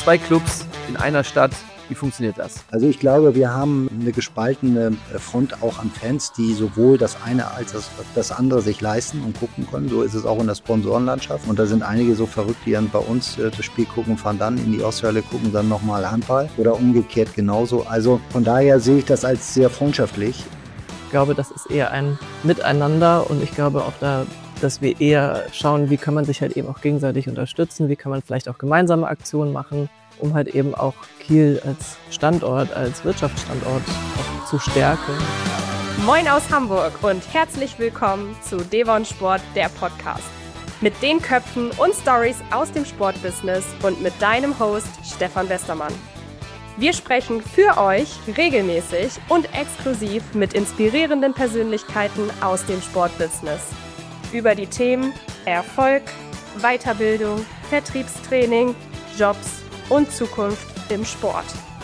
2 Clubs in einer Stadt. Wie funktioniert das? Also ich glaube, wir haben eine gespaltene Front auch an Fans, die sowohl das eine als das andere sich leisten und gucken können. So ist es auch in der Sponsorenlandschaft. Und da sind einige so verrückt, die dann bei uns das Spiel gucken, fahren dann in die Osthalle, gucken dann nochmal Handball oder umgekehrt genauso. Also von daher sehe ich das als sehr freundschaftlich. Ich glaube, das ist eher ein Miteinander und ich glaube auch dass wir eher schauen, wie kann man sich halt eben auch gegenseitig unterstützen, wie kann man vielleicht auch gemeinsame Aktionen machen, um halt eben auch Kiel als Standort, als Wirtschaftsstandort auch zu stärken. Moin aus Hamburg und herzlich willkommen zu Devon Sport, der Podcast. Mit den Köpfen und Stories aus dem Sportbusiness und mit deinem Host Stefan Westermann. Wir sprechen für euch regelmäßig und exklusiv mit inspirierenden Persönlichkeiten aus dem Sportbusiness. Über die Themen Erfolg, Weiterbildung, Vertriebstraining, Jobs und Zukunft im Sport.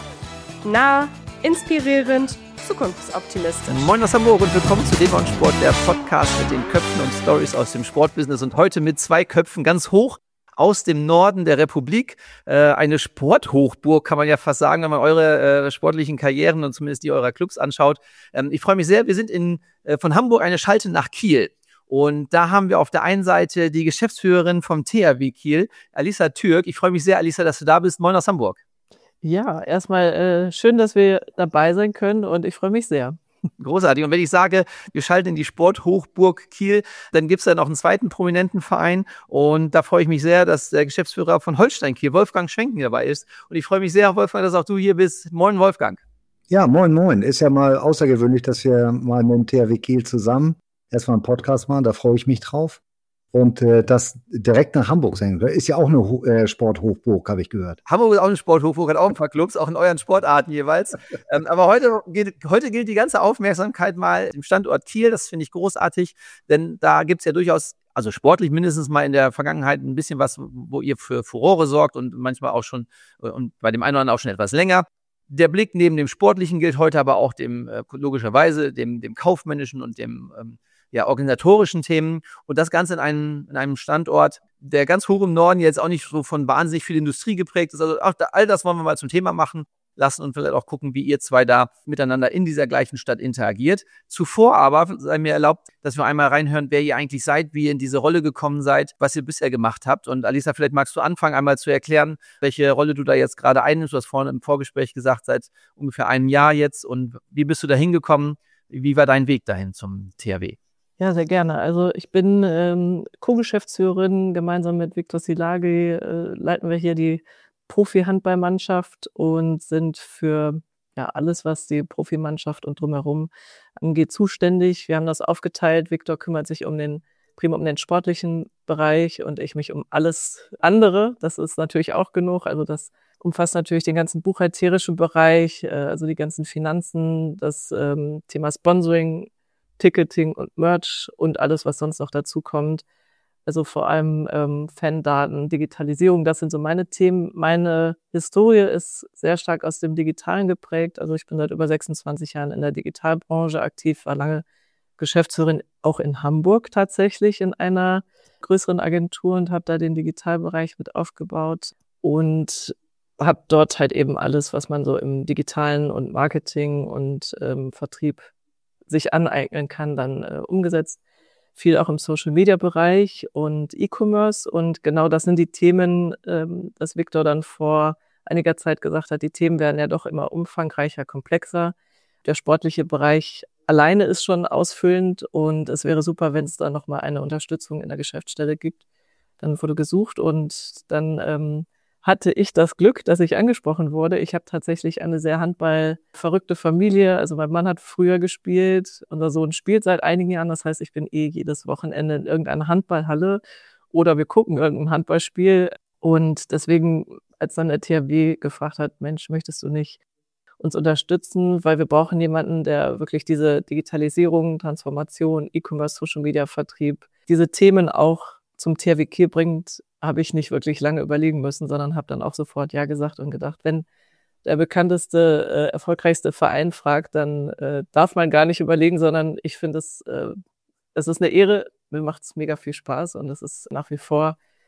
Nah, inspirierend, zukunftsoptimistisch. Moin aus Hamburg und willkommen zu Devon Sport, der Podcast mit den Köpfen und Stories aus dem Sportbusiness. Und heute mit 2 Köpfen ganz hoch aus dem Norden der Republik. Eine Sporthochburg, kann man ja fast sagen, wenn man eure sportlichen Karrieren und zumindest die eurer Clubs anschaut. Ich freue mich sehr, wir sind von Hamburg eine Schalte nach Kiel. Und da haben wir auf der einen Seite die Geschäftsführerin vom THW Kiel, Alisa Türk. Ich freue mich sehr, Alisa, dass du da bist. Moin aus Hamburg. Ja, erstmal schön, dass wir dabei sein können und ich freue mich sehr. Großartig. Und wenn ich sage, wir schalten in die Sporthochburg Kiel, dann gibt es da noch einen zweiten prominenten Verein. Und da freue ich mich sehr, dass der Geschäftsführer von Holstein Kiel, Wolfgang Schwenken, dabei ist. Und ich freue mich sehr, Wolfgang, dass auch du hier bist. Moin, Wolfgang. Ja, moin, moin. Ist ja mal außergewöhnlich, dass wir mal mit dem THW Kiel zusammen erstmal einen Podcast machen, da freue ich mich drauf. Und das direkt nach Hamburg sein, ist ja auch eine Sporthochburg, habe ich gehört. Hamburg ist auch eine Sporthochburg, hat auch ein paar Clubs, auch in euren Sportarten jeweils. Aber heute gilt die ganze Aufmerksamkeit mal dem Standort Kiel. Das finde ich großartig, denn da gibt es ja durchaus, also sportlich mindestens mal in der Vergangenheit ein bisschen was, wo ihr für Furore sorgt und manchmal auch schon, und bei dem einen oder anderen auch schon etwas länger. Der Blick neben dem Sportlichen gilt heute aber auch dem, logischerweise, dem kaufmännischen und dem organisatorischen Themen und das Ganze in einem Standort, der ganz hoch im Norden jetzt auch nicht so von wahnsinnig viel Industrie geprägt ist. Also auch all das wollen wir mal zum Thema machen lassen und vielleicht auch gucken, wie ihr zwei da miteinander in dieser gleichen Stadt interagiert. Zuvor aber sei mir erlaubt, dass wir einmal reinhören, wer ihr eigentlich seid, wie ihr in diese Rolle gekommen seid, was ihr bisher gemacht habt. Und Alisa, vielleicht magst du anfangen, einmal zu erklären, welche Rolle du da jetzt gerade einnimmst. Du hast vorhin im Vorgespräch gesagt, seit ungefähr einem Jahr jetzt. Und wie bist du da hingekommen? Wie war dein Weg dahin zum THW? Ja, sehr gerne. Also ich bin Co-Geschäftsführerin. Gemeinsam mit Viktor Szilágyi leiten wir hier die Profi-Handballmannschaft und sind für alles, was die Profimannschaft und drumherum angeht, zuständig. Wir haben das aufgeteilt. Viktor kümmert sich prima um den sportlichen Bereich und ich mich um alles andere. Das ist natürlich auch genug. Also das umfasst natürlich den ganzen buchhalterischen Bereich, also die ganzen Finanzen, das Thema Sponsoring, Ticketing und Merch und alles, was sonst noch dazu kommt. Also vor allem Fandaten, Digitalisierung, das sind so meine Themen. Meine Historie ist sehr stark aus dem Digitalen geprägt. Also ich bin seit über 26 Jahren in der Digitalbranche aktiv, war lange Geschäftsführerin auch in Hamburg tatsächlich in einer größeren Agentur und habe da den Digitalbereich mit aufgebaut und habe dort halt eben alles, was man so im Digitalen und Marketing und Vertrieb sich aneignen kann, dann umgesetzt. Viel auch im Social-Media-Bereich und E-Commerce. Und genau das sind die Themen, dass Viktor dann vor einiger Zeit gesagt hat, die Themen werden ja doch immer umfangreicher, komplexer. Der sportliche Bereich alleine ist schon ausfüllend und es wäre super, wenn es da nochmal eine Unterstützung in der Geschäftsstelle gibt. Dann wurde gesucht und dann hatte ich das Glück, dass ich angesprochen wurde. Ich habe tatsächlich eine sehr handballverrückte Familie. Also mein Mann hat früher gespielt, unser Sohn spielt seit einigen Jahren. Das heißt, ich bin jedes Wochenende in irgendeiner Handballhalle oder wir gucken irgendein Handballspiel. Und deswegen, als dann der THW gefragt hat, Mensch, möchtest du nicht uns unterstützen? Weil wir brauchen jemanden, der wirklich diese Digitalisierung, Transformation, E-Commerce, Social Media, Vertrieb, diese Themen auch zum THW Kiel bringt, habe ich nicht wirklich lange überlegen müssen, sondern habe dann auch sofort Ja gesagt und gedacht, wenn der bekannteste, erfolgreichste Verein fragt, dann darf man gar nicht überlegen, sondern ich finde es ist eine Ehre, mir macht es mega viel Spaß und es ist nach wie vor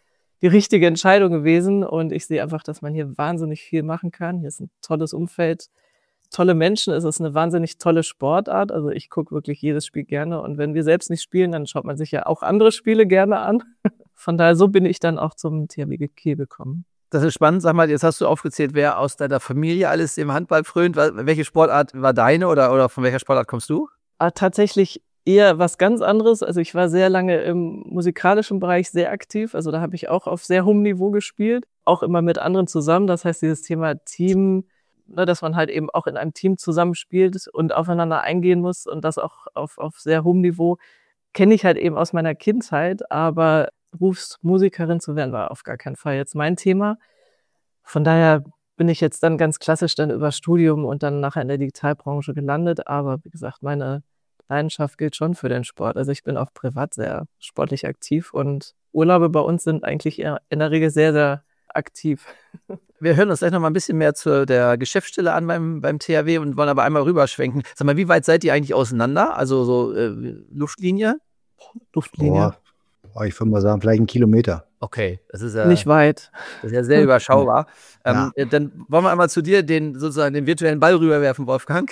die richtige Entscheidung gewesen. Und ich sehe einfach, dass man hier wahnsinnig viel machen kann. Hier ist ein tolles Umfeld, tolle Menschen. Es ist eine wahnsinnig tolle Sportart. Also ich gucke wirklich jedes Spiel gerne. Und wenn wir selbst nicht spielen, dann schaut man sich ja auch andere Spiele gerne an. Von daher, so bin ich dann auch zum THW Kiel gekommen. Das ist spannend. Sag mal, jetzt hast du aufgezählt, wer aus deiner Familie alles im Handball frönt. Welche Sportart war deine oder von welcher Sportart kommst du? Tatsächlich eher was ganz anderes. Also ich war sehr lange im musikalischen Bereich sehr aktiv. Also da habe ich auch auf sehr hohem Niveau gespielt, auch immer mit anderen zusammen. Das heißt, dieses Thema Team, dass man halt eben auch in einem Team zusammenspielt und aufeinander eingehen muss und das auch auf sehr hohem Niveau, kenne ich halt eben aus meiner Kindheit. Aber Berufsmusikerin zu werden, war auf gar keinen Fall jetzt mein Thema. Von daher bin ich jetzt dann ganz klassisch dann über Studium und dann nachher in der Digitalbranche gelandet. Aber wie gesagt, meine Leidenschaft gilt schon für den Sport. Also ich bin auch privat sehr sportlich aktiv und Urlaube bei uns sind eigentlich in der Regel sehr, sehr aktiv. Wir hören uns gleich noch mal ein bisschen mehr zu der Geschäftsstelle an beim THW und wollen aber einmal rüberschwenken. Sag mal, wie weit seid ihr eigentlich auseinander? Also so Luftlinie? Luftlinie. Ich würde mal sagen, vielleicht 1 Kilometer. Okay, das ist ja nicht weit. Das ist ja sehr überschaubar. Ja. Dann wollen wir einmal zu dir den virtuellen Ball rüberwerfen, Wolfgang.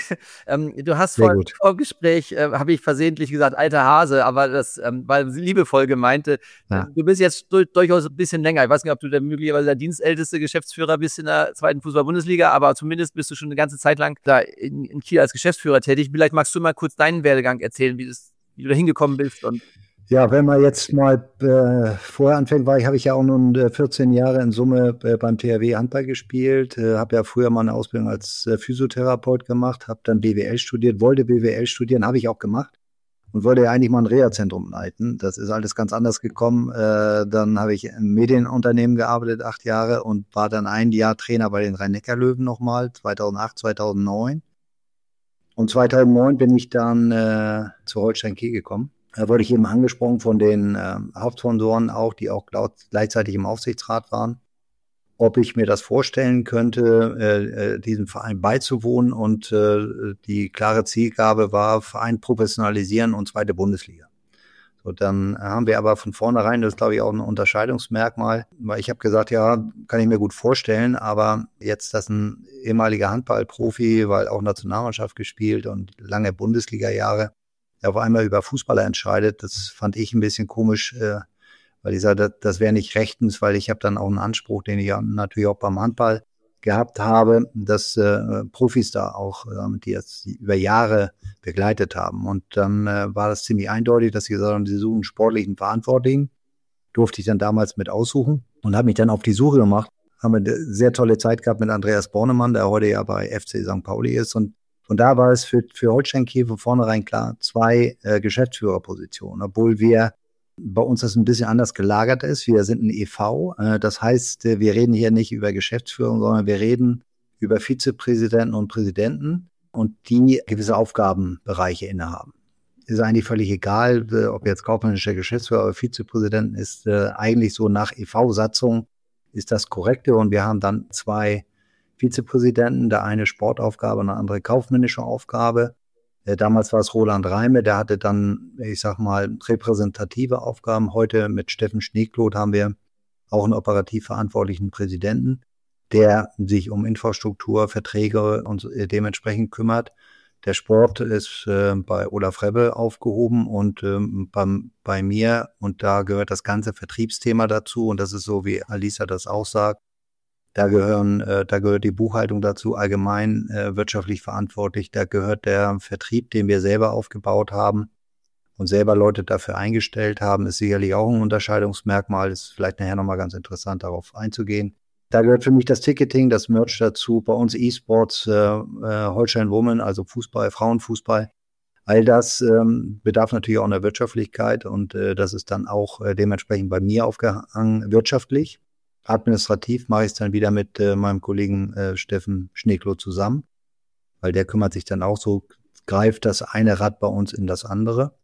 Du hast vor Gespräch, habe ich versehentlich gesagt, alter Hase, aber das war liebevoll gemeint. Ja. Du bist jetzt durchaus ein bisschen länger. Ich weiß nicht, ob du möglicherweise der dienstälteste Geschäftsführer bist in der 2. Fußball-Bundesliga, aber zumindest bist du schon eine ganze Zeit lang da in Kiel als Geschäftsführer tätig. Vielleicht magst du mal kurz deinen Werdegang erzählen, wie du da hingekommen bist und Ja, wenn man jetzt mal vorher anfängt, habe ich ja auch nun 14 Jahre in Summe beim THW Handball gespielt, habe ja früher mal eine Ausbildung als Physiotherapeut gemacht, habe dann BWL studiert, wollte BWL studieren, habe ich auch gemacht und wollte ja eigentlich mal ein Reha-Zentrum leiten. Das ist alles ganz anders gekommen. Dann habe ich im Medienunternehmen gearbeitet, 8 Jahre und war dann ein Jahr Trainer bei den Rhein-Neckar-Löwen nochmal, 2008, 2009. Und 2009 bin ich dann zu Holstein Kiel gekommen. Da wurde ich eben angesprochen von den Hauptsponsoren auch, die auch gleichzeitig im Aufsichtsrat waren, ob ich mir das vorstellen könnte, diesem Verein beizuwohnen. Und die klare Zielgabe war, Verein professionalisieren und 2. Bundesliga. So, dann haben wir aber von vornherein, das ist glaube ich auch ein Unterscheidungsmerkmal, weil ich habe gesagt, ja, kann ich mir gut vorstellen, aber jetzt, dass ein ehemaliger Handballprofi, weil auch Nationalmannschaft gespielt und lange Bundesliga-Jahre, der auf einmal über Fußballer entscheidet, das fand ich ein bisschen komisch, weil ich sage, das wäre nicht rechtens, weil ich habe dann auch einen Anspruch, den ich ja natürlich auch beim Handball gehabt habe, dass Profis da auch, die jetzt über Jahre begleitet haben. Und dann war das ziemlich eindeutig, dass sie gesagt haben, sie suchen einen sportlichen Verantwortlichen. Durfte ich dann damals mit aussuchen und habe mich dann auf die Suche gemacht. Haben eine sehr tolle Zeit gehabt mit Andreas Bornemann, der heute ja bei FC St. Pauli ist. Und von da war es für Holstein Kiel von vornherein klar, 2 Geschäftsführerpositionen, obwohl bei uns das ein bisschen anders gelagert ist. Wir sind ein e.V., das heißt, wir reden hier nicht über Geschäftsführung, sondern wir reden über Vizepräsidenten und Präsidenten und die gewisse Aufgabenbereiche innehaben. Ist eigentlich völlig egal, ob jetzt kaufmännischer Geschäftsführer oder Vizepräsidenten ist, eigentlich so nach e.V.-Satzung ist das Korrekte und wir haben dann 2 Vizepräsidenten, der eine Sportaufgabe und der andere kaufmännische Aufgabe. Damals war es Roland Reime, der hatte dann, ich sag mal, repräsentative Aufgaben. Heute mit Steffen Schneekloth haben wir auch einen operativ verantwortlichen Präsidenten, der sich um Infrastruktur, Verträge und dementsprechend kümmert. Der Sport ist bei Olaf Rebbe aufgehoben und bei mir, und da gehört das ganze Vertriebsthema dazu und das ist so, wie Alisa das auch sagt. Da gehört die Buchhaltung dazu, allgemein wirtschaftlich verantwortlich. Da gehört der Vertrieb, den wir selber aufgebaut haben und selber Leute dafür eingestellt haben, ist sicherlich auch ein Unterscheidungsmerkmal. Ist vielleicht nachher nochmal ganz interessant, darauf einzugehen. Da gehört für mich das Ticketing, das Merch dazu. Bei uns E-Sports, Holstein Women, also Fußball, Frauenfußball. All das bedarf natürlich auch einer Wirtschaftlichkeit und das ist dann auch dementsprechend bei mir aufgehangen wirtschaftlich. Administrativ mache ich es dann wieder mit meinem Kollegen Steffen Schneekloth zusammen, weil der kümmert sich dann auch so, greift das eine Rad bei uns in das andere.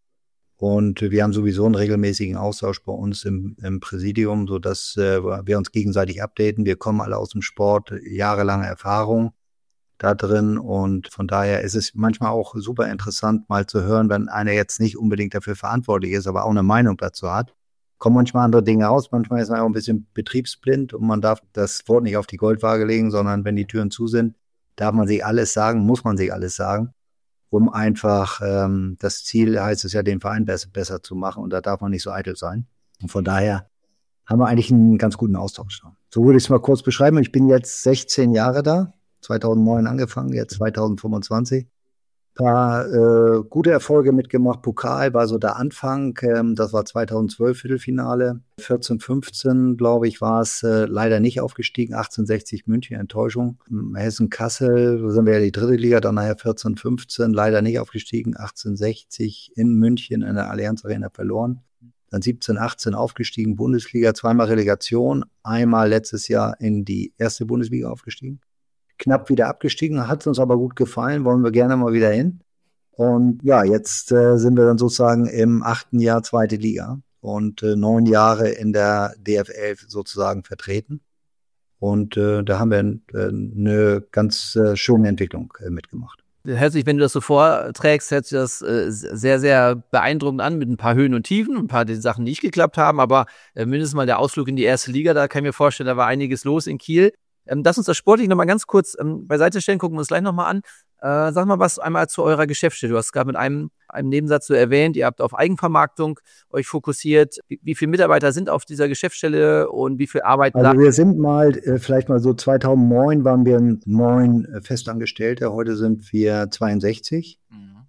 Und wir haben sowieso einen regelmäßigen Austausch bei uns im Präsidium, sodass wir uns gegenseitig updaten. Wir kommen alle aus dem Sport, jahrelange Erfahrung da drin und von daher ist es manchmal auch super interessant, mal zu hören, wenn einer jetzt nicht unbedingt dafür verantwortlich ist, aber auch eine Meinung dazu hat. kommen manchmal andere Dinge raus. Manchmal ist man auch ein bisschen betriebsblind und man darf das Wort nicht auf die Goldwaage legen, sondern wenn die Türen zu sind, darf man sich alles sagen, muss man sich alles sagen, um einfach das Ziel, heißt es ja, den Verein besser zu machen und da darf man nicht so eitel sein. Und von daher haben wir eigentlich einen ganz guten Austausch. So würde ich es mal kurz beschreiben. Ich bin jetzt 16 Jahre da, 2009 angefangen, jetzt 2025. Ein paar gute Erfolge mitgemacht. Pokal war so der Anfang. Das war 2012 Viertelfinale. 14, 15, glaube ich, war es leider nicht aufgestiegen. 1860 München, Enttäuschung. Hessen-Kassel, wo sind wir ja die dritte Liga, dann nachher 14, 15, leider nicht aufgestiegen. 1860 in München in der Allianz Arena verloren. Dann 17, 18 aufgestiegen, Bundesliga, zweimal Relegation, einmal letztes Jahr in die erste Bundesliga aufgestiegen. Knapp wieder abgestiegen, hat uns aber gut gefallen, wollen wir gerne mal wieder hin. Und ja, jetzt sind wir dann sozusagen im 8. Jahr zweite Liga und 9 Jahre in der DFL sozusagen vertreten. Und da haben wir eine ganz schöne Entwicklung mitgemacht. Hört sich, wenn du das so vorträgst, hört sich das sehr, sehr beeindruckend an mit ein paar Höhen und Tiefen, ein paar Sachen, die nicht geklappt haben, aber mindestens mal der Ausflug in die erste Liga, da kann ich mir vorstellen, da war einiges los in Kiel. Lass uns das sportlich nochmal ganz kurz beiseite stellen, gucken wir uns gleich nochmal an. Sag mal was einmal zu eurer Geschäftsstelle. Du hast gerade mit einem Nebensatz so erwähnt, ihr habt auf Eigenvermarktung euch fokussiert. Wie viele Mitarbeiter sind auf dieser Geschäftsstelle und wie viel arbeiten da? Also wir sind vielleicht mal so 2009 waren wir 9 Festangestellte, heute sind wir 62.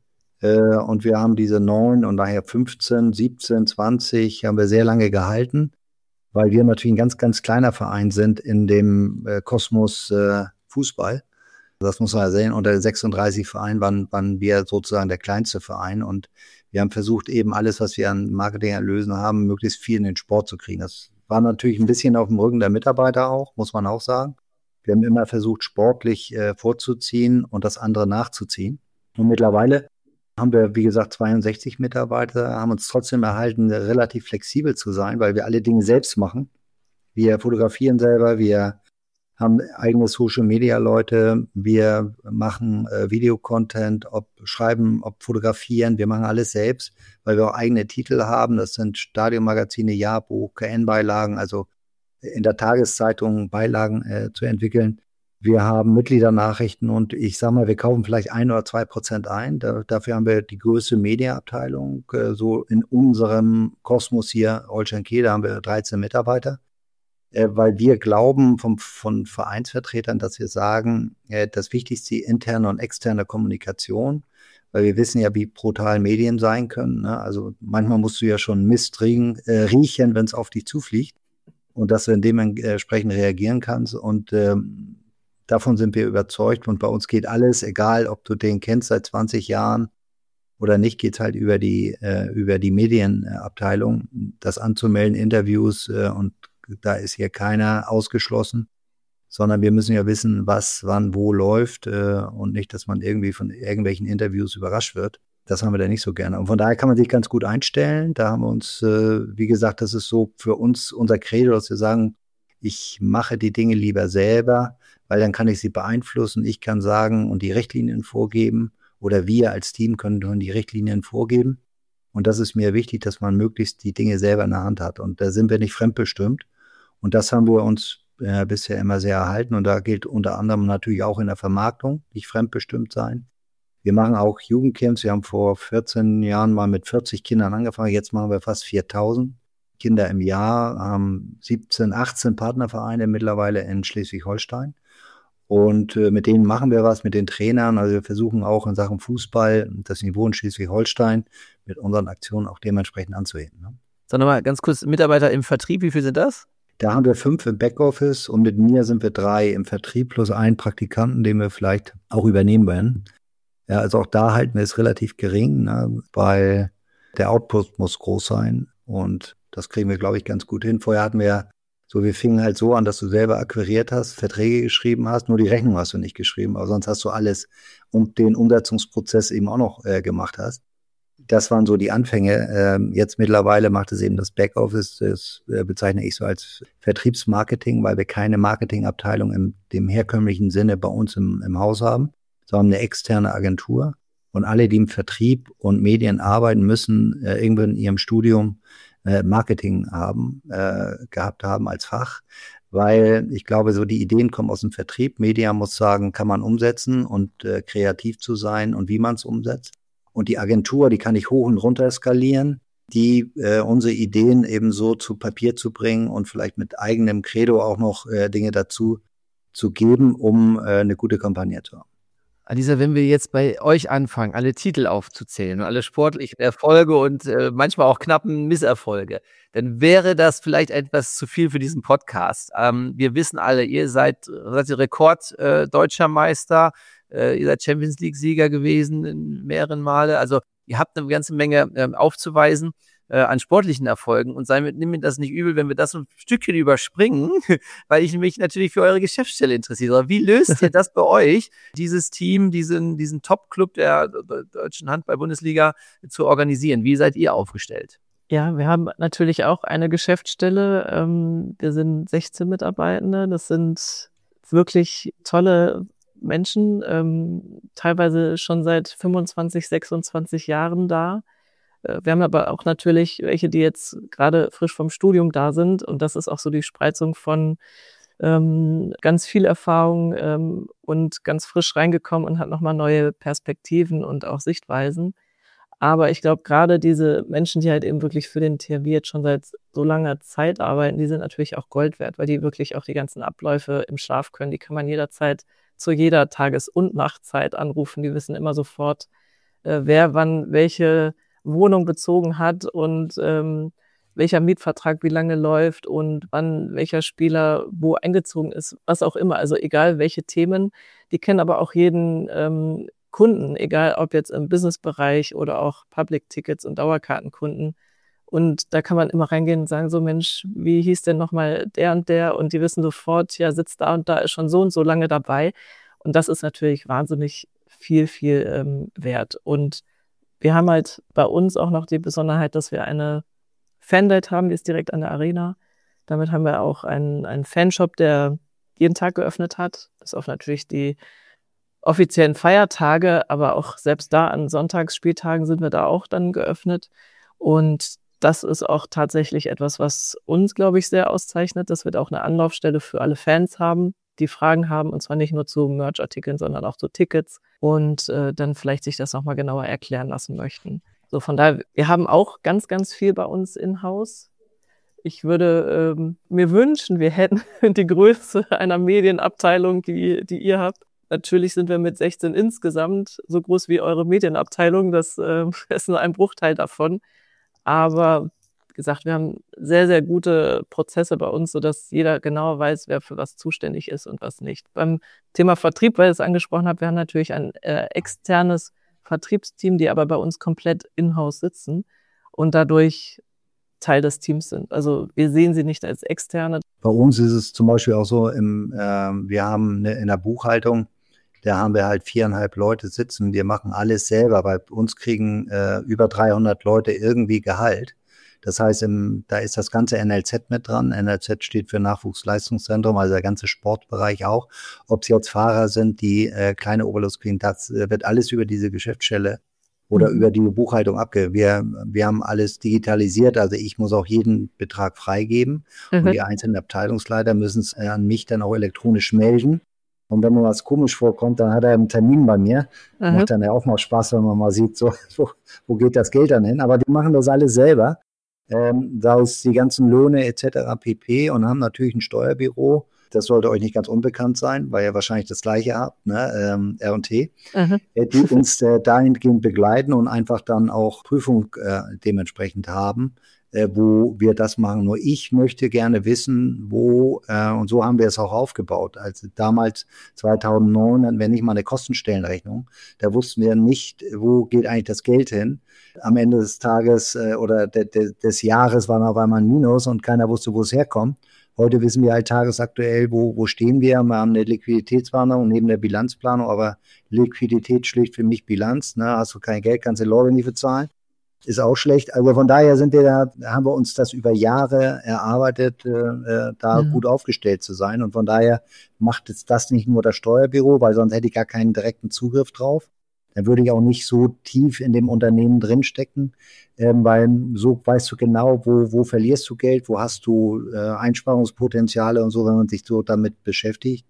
Und wir haben diese 9 und daher 15, 17, 20 haben wir sehr lange gehalten, weil wir natürlich ein ganz, ganz kleiner Verein sind in dem Kosmos Fußball. Das muss man ja sehen, unter den 36 Vereinen waren wir sozusagen der kleinste Verein und wir haben versucht, eben alles, was wir an Marketingerlösen haben, möglichst viel in den Sport zu kriegen. Das war natürlich ein bisschen auf dem Rücken der Mitarbeiter auch, muss man auch sagen. Wir haben immer versucht, sportlich vorzuziehen und das andere nachzuziehen. Und mittlerweile haben wir, wie gesagt, 62 Mitarbeiter, haben uns trotzdem erhalten, relativ flexibel zu sein, weil wir alle Dinge selbst machen. Wir fotografieren selber, wir haben eigene Social-Media-Leute, wir machen Videocontent, ob schreiben, ob fotografieren, wir machen alles selbst, weil wir auch eigene Titel haben. Das sind Stadionmagazine, Jahrbuch, KN-Beilagen, also in der Tageszeitung Beilagen zu entwickeln. Wir haben Mitgliedernachrichten und ich sag mal, wir kaufen vielleicht 1 oder 2% ein. Dafür haben wir die größte Mediaabteilung. So in unserem Kosmos hier, Holstein Kiel, da haben wir 13 Mitarbeiter. Weil wir glauben von Vereinsvertretern, dass wir sagen, das Wichtigste ist die interne und externe Kommunikation, weil wir wissen ja, wie brutal Medien sein können. Ne? Also manchmal musst du ja schon Mist riechen, wenn es auf dich zufliegt und dass du dementsprechend reagieren kannst und davon sind wir überzeugt und bei uns geht alles, egal ob du den kennst seit 20 Jahren oder nicht, geht halt über die Medienabteilung, das anzumelden, Interviews und da ist hier keiner ausgeschlossen, sondern wir müssen ja wissen, was, wann, wo läuft und nicht, dass man irgendwie von irgendwelchen Interviews überrascht wird. Das haben wir da nicht so gerne. Und von daher kann man sich ganz gut einstellen. Da haben wir uns, wie gesagt, das ist so für uns unser Credo, dass wir sagen, ich mache die Dinge lieber selber, weil dann kann ich sie beeinflussen. Ich kann sagen und die Richtlinien vorgeben oder wir als Team können die Richtlinien vorgeben. Und das ist mir wichtig, dass man möglichst die Dinge selber in der Hand hat. Und da sind wir nicht fremdbestimmt. Und das haben wir uns bisher immer sehr erhalten. Und da gilt unter anderem natürlich auch in der Vermarktung nicht fremdbestimmt sein. Wir machen auch Jugendcamps. Wir haben vor 14 Jahren mal mit 40 Kindern angefangen. Jetzt machen wir fast 4.000 Kinder im Jahr, haben 17, 18 Partnervereine mittlerweile in Schleswig-Holstein. Und mit denen machen wir was, mit den Trainern. Also wir versuchen auch in Sachen Fußball das Niveau in Schleswig-Holstein mit unseren Aktionen auch dementsprechend anzuheben. Ne? Sag nochmal ganz kurz, Mitarbeiter im Vertrieb, wie viel sind das? Da haben wir 5 im Backoffice und mit mir sind wir 3 im Vertrieb plus einen Praktikanten, den wir vielleicht auch übernehmen werden. Ja, also auch da halten wir es relativ gering, ne, weil der Output muss groß sein und das kriegen wir, glaube ich, ganz gut hin. Vorher hatten wir wir fingen halt so an, dass du selber akquiriert hast, Verträge geschrieben hast, nur die Rechnung hast du nicht geschrieben, aber sonst hast du alles und den Umsetzungsprozess eben auch noch gemacht hast. Das waren so die Anfänge. Jetzt mittlerweile macht es eben das Backoffice, das bezeichne ich so als Vertriebsmarketing, weil wir keine Marketingabteilung in dem herkömmlichen Sinne bei uns im Haus haben, sondern eine externe Agentur. Und alle, die im Vertrieb und Medien arbeiten, müssen irgendwann in ihrem Studium Marketing gehabt haben als Fach, weil ich glaube, so die Ideen kommen aus dem Vertrieb. Media muss sagen, kann man umsetzen und kreativ zu sein und wie man es umsetzt. Und die Agentur, die kann ich hoch und runter skalieren, die unsere Ideen eben so zu Papier zu bringen und vielleicht mit eigenem Credo auch noch Dinge dazu zu geben, um eine gute Kampagne zu haben. Alisa, wenn wir jetzt bei euch anfangen, alle Titel aufzuzählen und alle sportlichen Erfolge und manchmal auch knappen Misserfolge, dann wäre das vielleicht etwas zu viel für diesen Podcast. Wir wissen alle, ihr seid Rekord deutscher Meister, ihr seid Champions League-Sieger gewesen in mehreren Male. Also ihr habt eine ganze Menge aufzuweisen an sportlichen Erfolgen und nimm mir das nicht übel, wenn wir das ein Stückchen überspringen, weil ich mich natürlich für eure Geschäftsstelle interessiere. Aber wie löst ihr das bei euch, dieses Team, diesen Top-Club der deutschen Handball-Bundesliga zu organisieren? Wie seid ihr aufgestellt? Ja, wir haben natürlich auch eine Geschäftsstelle. Wir sind 16 Mitarbeitende. Das sind wirklich tolle Menschen, teilweise schon seit 25, 26 Jahren da. Wir haben aber auch natürlich welche, die jetzt gerade frisch vom Studium da sind. Und das ist auch so die Spreizung von ganz viel Erfahrung und ganz frisch reingekommen und hat nochmal neue Perspektiven und auch Sichtweisen. Aber ich glaube, gerade diese Menschen, die halt eben wirklich für den THW jetzt schon seit so langer Zeit arbeiten, die sind natürlich auch Gold wert, weil die wirklich auch die ganzen Abläufe im Schlaf können. Die kann man jederzeit zu jeder Tages- und Nachtzeit anrufen. Die wissen immer sofort, wer wann welche Wohnung bezogen hat und welcher Mietvertrag wie lange läuft und wann welcher Spieler wo eingezogen ist, was auch immer. Also egal welche Themen, die kennen aber auch jeden Kunden, egal ob jetzt im Businessbereich oder auch Public-Tickets und Dauerkartenkunden. Und da kann man immer reingehen und sagen, so Mensch, wie hieß denn nochmal der und der? Und die wissen sofort, ja, sitzt da und da, ist schon so und so lange dabei. Und das ist natürlich wahnsinnig viel wert. Und wir haben halt bei uns auch noch die Besonderheit, dass wir eine Fanlight haben, die ist direkt an der Arena. Damit haben wir auch einen Fanshop, der jeden Tag geöffnet hat. Das ist auch natürlich die offiziellen Feiertage, aber auch selbst da an Sonntagsspieltagen sind wir da auch dann geöffnet. Und das ist auch tatsächlich etwas, was uns, glaube ich, sehr auszeichnet, dass wir da auch eine Anlaufstelle für alle Fans haben, die Fragen haben, und zwar nicht nur zu Merch-Artikeln, sondern auch zu Tickets und dann vielleicht sich das nochmal genauer erklären lassen möchten. So, von daher, wir haben auch ganz, ganz viel bei uns in-house. Ich würde mir wünschen, wir hätten die Größe einer Medienabteilung, die ihr habt. Natürlich sind wir mit 16 insgesamt so groß wie eure Medienabteilung. Das ist nur ein Bruchteil davon. Aber wie gesagt, wir haben sehr, sehr gute Prozesse bei uns, sodass jeder genau weiß, wer für was zuständig ist und was nicht. Beim Thema Vertrieb, weil ich es angesprochen habe, wir haben natürlich ein externes Vertriebsteam, die aber bei uns komplett in-house sitzen und dadurch Teil des Teams sind. Also wir sehen sie nicht als Externe. Bei uns ist es zum Beispiel auch so, wir haben in der Buchhaltung, da haben wir halt 4,5 Leute sitzen. Wir machen alles selber. Bei uns kriegen über 300 Leute irgendwie Gehalt. Das heißt, da ist das ganze NLZ mit dran. NLZ steht für Nachwuchsleistungszentrum, also der ganze Sportbereich auch. Ob es jetzt Fahrer sind, die kleine Oberlust kriegen, das wird alles über diese Geschäftsstelle oder über die Buchhaltung wir haben alles digitalisiert, also ich muss auch jeden Betrag freigeben. Und die einzelnen Abteilungsleiter müssen es an mich dann auch elektronisch melden. Und wenn mir was komisch vorkommt, dann hat er einen Termin bei mir. Macht dann ja auch mal Spaß, wenn man mal sieht, so, wo geht das Geld dann hin. Aber die machen das alles selber. Da ist die ganzen Löhne etc. pp. Und haben natürlich ein Steuerbüro. Das sollte euch nicht ganz unbekannt sein, weil ihr wahrscheinlich das Gleiche habt, ne? R&T, die uns dahingehend begleiten und einfach dann auch Prüfung dementsprechend haben, wo wir das machen. Nur ich möchte gerne wissen, wo, und so haben wir es auch aufgebaut. Also damals 2009 hatten wir nicht mal eine Kostenstellenrechnung. Da wussten wir nicht, wo geht eigentlich das Geld hin. Am Ende des Tages oder des Jahres war noch einmal ein Minus und keiner wusste, wo es herkommt. Heute wissen wir halt tagesaktuell, wo stehen wir. Wir haben eine Liquiditätsplanung neben der Bilanzplanung, aber Liquidität schlägt für mich Bilanz. Ne? Hast du kein Geld, kannst du Leute nicht bezahlen. Ist auch schlecht. Also von daher haben wir uns das über Jahre erarbeitet, da gut aufgestellt zu sein. Und von daher macht jetzt das nicht nur das Steuerbüro, weil sonst hätte ich gar keinen direkten Zugriff drauf. dann würde ich auch nicht so tief in dem Unternehmen drinstecken, weil so weißt du genau, wo verlierst du Geld, wo hast du Einsparungspotenziale und so, wenn man sich so damit beschäftigt.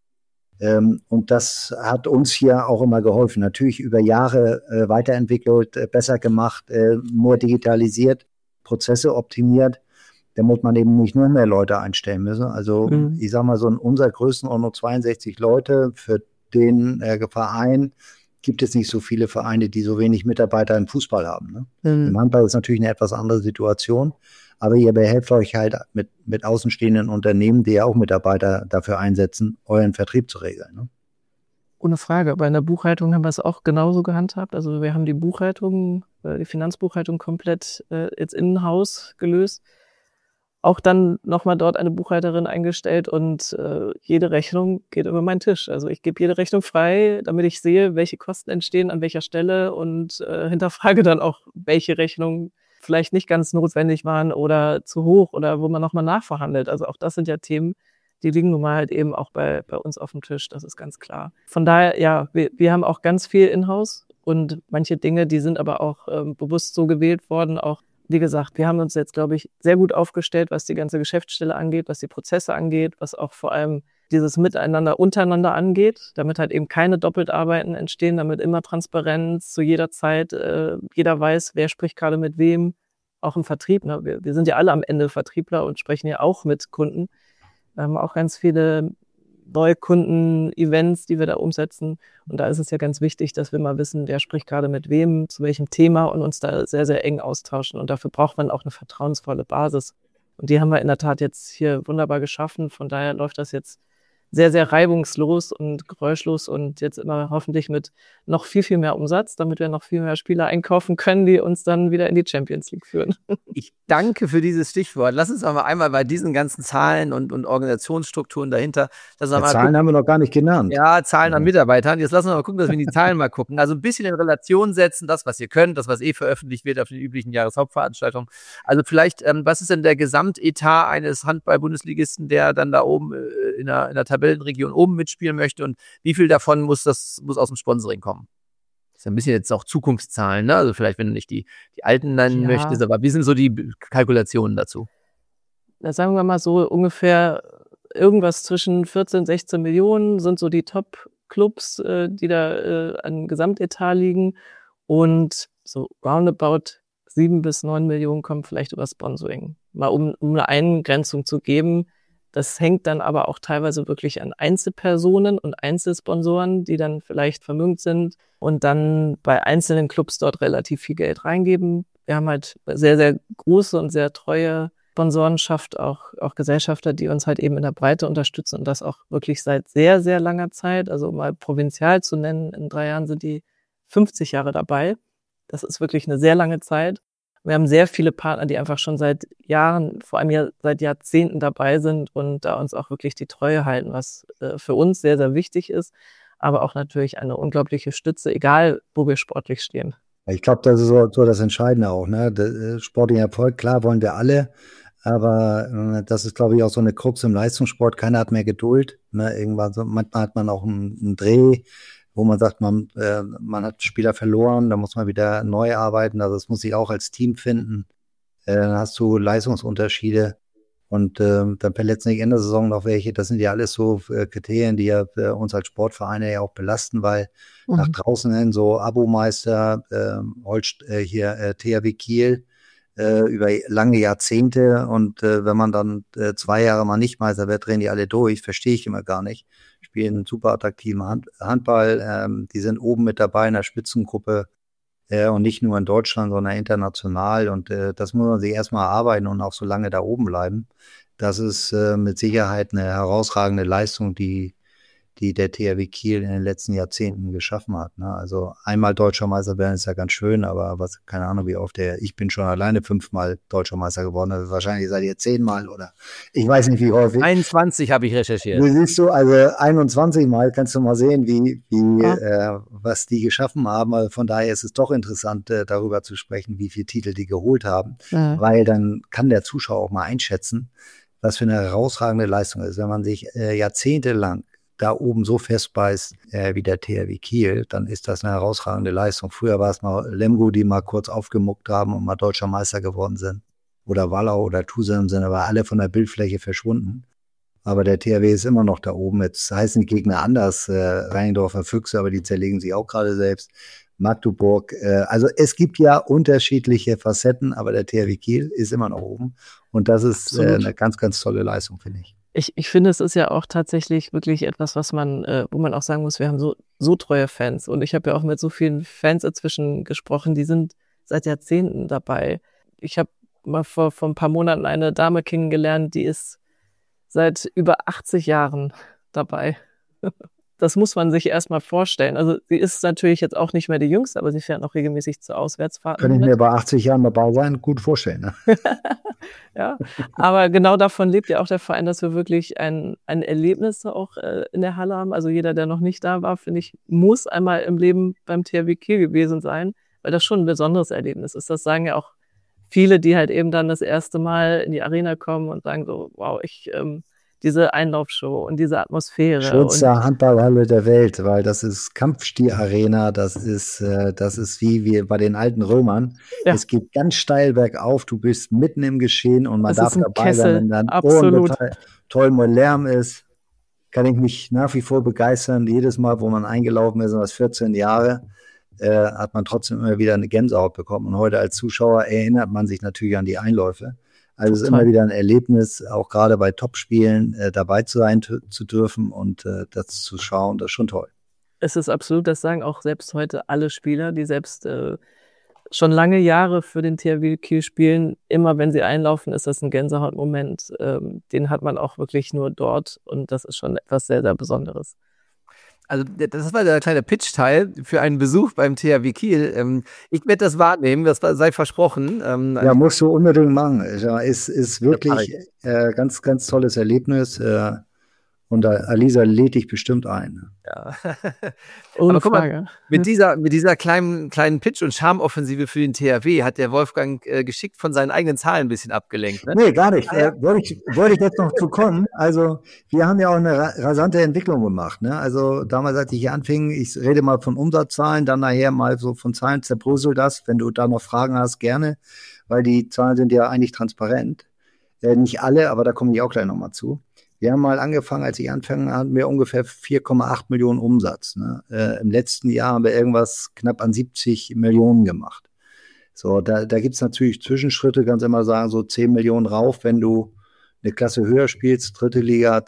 Und das hat uns hier auch immer geholfen. Natürlich über Jahre weiterentwickelt, besser gemacht, more digitalisiert, Prozesse optimiert. Da muss man eben nicht nur mehr Leute einstellen müssen. Also ich sag mal, so in unserer Größenordnung 62 Leute, für den Verein gibt es nicht so viele Vereine, die so wenig Mitarbeiter im Fußball haben. Ne? Im Handball ist natürlich eine etwas andere Situation, aber ihr behelft euch halt mit außenstehenden Unternehmen, die ja auch Mitarbeiter dafür einsetzen, euren Vertrieb zu regeln. Ne? Ohne Frage, aber in der Buchhaltung haben wir es auch genauso gehandhabt. Also wir haben die Buchhaltung, die Finanzbuchhaltung komplett jetzt in-house gelöst. Auch dann nochmal dort eine Buchhalterin eingestellt und jede Rechnung geht über meinen Tisch. Also ich gebe jede Rechnung frei, damit ich sehe, welche Kosten entstehen an welcher Stelle und hinterfrage dann auch, welche Rechnungen vielleicht nicht ganz notwendig waren oder zu hoch oder wo man nochmal nachverhandelt. Also auch das sind ja Themen, die liegen nun mal halt eben auch bei uns auf dem Tisch, das ist ganz klar. Von daher, ja, wir haben auch ganz viel in-house und manche Dinge, die sind aber auch bewusst so gewählt worden, auch wie gesagt, wir haben uns jetzt, glaube ich, sehr gut aufgestellt, was die ganze Geschäftsstelle angeht, was die Prozesse angeht, was auch vor allem dieses Miteinander untereinander angeht, damit halt eben keine Doppeltarbeiten entstehen, damit immer Transparenz zu jeder Zeit, jeder weiß, wer spricht gerade mit wem, auch im Vertrieb. Ne? Wir sind ja alle am Ende Vertriebler und sprechen ja auch mit Kunden. Wir haben auch ganz viele Neukunden-Events, die wir da umsetzen. Und da ist es ja ganz wichtig, dass wir mal wissen, wer spricht gerade mit wem, zu welchem Thema und uns da sehr, sehr eng austauschen. Und dafür braucht man auch eine vertrauensvolle Basis. Und die haben wir in der Tat jetzt hier wunderbar geschaffen. Von daher läuft das jetzt sehr, sehr reibungslos und geräuschlos und jetzt immer hoffentlich mit noch viel, viel mehr Umsatz, damit wir noch viel mehr Spieler einkaufen können, die uns dann wieder in die Champions League führen. Ich danke für dieses Stichwort. Lass uns aber einmal bei diesen ganzen Zahlen und Organisationsstrukturen dahinter. Zahlen haben wir noch gar nicht genannt. Ja, Zahlen an Mitarbeitern. Jetzt lassen wir mal gucken, dass wir in die Zahlen mal gucken. Also ein bisschen in Relation setzen, das, was ihr könnt, das, was veröffentlicht wird auf den üblichen Jahreshauptveranstaltungen. Also vielleicht, was ist denn der Gesamtetat eines Handball-Bundesligisten, der dann da oben in der Tabellenregion oben mitspielen möchte und wie viel davon muss aus dem Sponsoring kommen? Das ist ein bisschen jetzt auch Zukunftszahlen, ne? Also vielleicht, wenn du nicht die alten nennen möchtest, aber wie sind so die Kalkulationen dazu? Da sagen wir mal so ungefähr irgendwas zwischen 14, 16 Millionen sind so die Top-Clubs, die da an Gesamtetat liegen und so roundabout 7 bis 9 Millionen kommen vielleicht über Sponsoring. Mal um eine Eingrenzung zu geben. Das hängt dann aber auch teilweise wirklich an Einzelpersonen und Einzelsponsoren, die dann vielleicht vermögend sind und dann bei einzelnen Clubs dort relativ viel Geld reingeben. Wir haben halt sehr, sehr große und sehr treue Sponsorenschaft, auch Gesellschafter, die uns halt eben in der Breite unterstützen und das auch wirklich seit sehr, sehr langer Zeit. Also mal provinzial zu nennen, in 3 Jahren sind die 50 Jahre dabei. Das ist wirklich eine sehr lange Zeit. Wir haben sehr viele Partner, die einfach schon seit Jahren, vor allem ja seit Jahrzehnten dabei sind und da uns auch wirklich die Treue halten, was für uns sehr, sehr wichtig ist, aber auch natürlich eine unglaubliche Stütze, egal wo wir sportlich stehen. Ich glaube, das ist so das Entscheidende auch. Ne? Sportlicher Erfolg, klar, wollen wir alle, aber das ist, glaube ich, auch so eine Krux im Leistungssport. Keiner hat mehr Geduld. Ne? Irgendwann manchmal hat man auch einen Dreh, wo man sagt, man hat Spieler verloren, da muss man wieder neu arbeiten, also das muss sich auch als Team finden. Dann hast du Leistungsunterschiede und dann verletzt nicht in der Saison noch welche. Das sind ja alles so Kriterien, die ja uns als Sportvereine ja auch belasten, weil nach draußen hin so Abomeister, THW Kiel über lange Jahrzehnte und wenn man dann 2 Jahre mal nicht Meister wird, drehen die alle durch, verstehe ich immer gar nicht. Spielen einen super attraktiven Handball, die sind oben mit dabei in der Spitzengruppe und nicht nur in Deutschland, sondern international und das muss man sich erstmal erarbeiten und auch so lange da oben bleiben. Das ist mit Sicherheit eine herausragende Leistung, die der THW Kiel in den letzten Jahrzehnten geschaffen hat. Ne? Also einmal Deutscher Meister werden ist ja ganz schön, aber keine Ahnung, wie oft ich bin schon alleine 5-mal Deutscher Meister geworden. Also wahrscheinlich seid ihr 10-mal oder ich weiß nicht, wie häufig. 21 habe ich recherchiert. Du siehst so, also 21-mal kannst du mal sehen, was die geschaffen haben. Also von daher ist es doch interessant, darüber zu sprechen, wie viele Titel die geholt haben, weil dann kann der Zuschauer auch mal einschätzen, was für eine herausragende Leistung ist, wenn man sich jahrzehntelang da oben so festbeißt wie der THW Kiel, dann ist das eine herausragende Leistung. Früher war es mal Lemgo, die mal kurz aufgemuckt haben und mal deutscher Meister geworden sind. Oder Wallau oder Tusem sind aber alle von der Bildfläche verschwunden. Aber der THW ist immer noch da oben. Jetzt heißen die Gegner anders, Reinigendorfer Füchse, aber die zerlegen sich auch gerade selbst. Magdeburg, also es gibt ja unterschiedliche Facetten, aber der THW Kiel ist immer noch oben. Und das ist eine ganz, ganz tolle Leistung, finde ich. Ich finde, es ist ja auch tatsächlich wirklich etwas, was man, wo man auch sagen muss, wir haben so treue Fans. Und ich habe ja auch mit so vielen Fans inzwischen gesprochen, die sind seit Jahrzehnten dabei. Ich habe mal vor ein paar Monaten eine Dame kennengelernt, die ist seit über 80 Jahren dabei. Das muss man sich erstmal vorstellen. Also sie ist natürlich jetzt auch nicht mehr die Jüngste, aber sie fährt noch regelmäßig zu Auswärtsfahrten. Kann ich mir bei 80 Jahren dabei sein? Gut vorstellen. Ne? Ja, aber genau davon lebt ja auch der Verein, dass wir wirklich ein Erlebnis auch in der Halle haben. Also jeder, der noch nicht da war, finde ich, muss einmal im Leben beim THW Kiel gewesen sein, weil das schon ein besonderes Erlebnis ist. Das sagen ja auch viele, die halt eben dann das erste Mal in die Arena kommen und sagen so, wow, diese Einlaufshow und diese Atmosphäre. Schönste Handballhalle der Welt, weil das ist Kampfstier-Arena, das ist wie bei den alten Römern. Ja. Es geht ganz steil bergauf, du bist mitten im Geschehen und man darf dabei sein, wenn dann toll mal Lärm ist. Kann ich mich nach wie vor begeistern. Jedes Mal, wo man eingelaufen ist, was 14 Jahre, hat man trotzdem immer wieder eine Gänsehaut bekommen. Und heute als Zuschauer erinnert man sich natürlich an die Einläufe. Also es ist immer wieder ein Erlebnis, auch gerade bei Topspielen dabei zu sein zu dürfen und das zu schauen, das ist schon toll. Es ist absolut, das sagen auch selbst heute alle Spieler, die selbst schon lange Jahre für den THW Kiel spielen. Immer wenn sie einlaufen, ist das ein Gänsehautmoment. Den hat man auch wirklich nur dort und das ist schon etwas sehr, sehr Besonderes. Also das war der kleine Pitch-Teil für einen Besuch beim THW Kiel. Ich werde das wahrnehmen, das sei versprochen. Ja, musst du unbedingt machen. Ist wirklich ganz, ganz tolles Erlebnis. Und Alisa lädt dich bestimmt ein. Ja. Ohne Frage. Mit dieser kleinen Pitch- und Charmoffensive für den THW hat der Wolfgang geschickt von seinen eigenen Zahlen ein bisschen abgelenkt. Ne? Nee, gar nicht. Wollte ich jetzt noch zu kommen. Also wir haben ja auch eine rasante Entwicklung gemacht. Ne? Also damals, als ich hier anfing, ich rede mal von Umsatzzahlen, dann nachher mal so von Zahlen, zerbrösel das. Wenn du da noch Fragen hast, gerne, weil die Zahlen sind ja eigentlich transparent. Nicht alle, aber da komme ich auch gleich nochmal zu. Wir haben mal angefangen, als ich anfangen, hatten wir ungefähr 4,8 Millionen Umsatz. Ne? Im letzten Jahr haben wir irgendwas knapp an 70 Millionen gemacht. So, da gibt's natürlich Zwischenschritte, kannst immer sagen, so 10 Millionen rauf, wenn du eine Klasse höher spielst, dritte Liga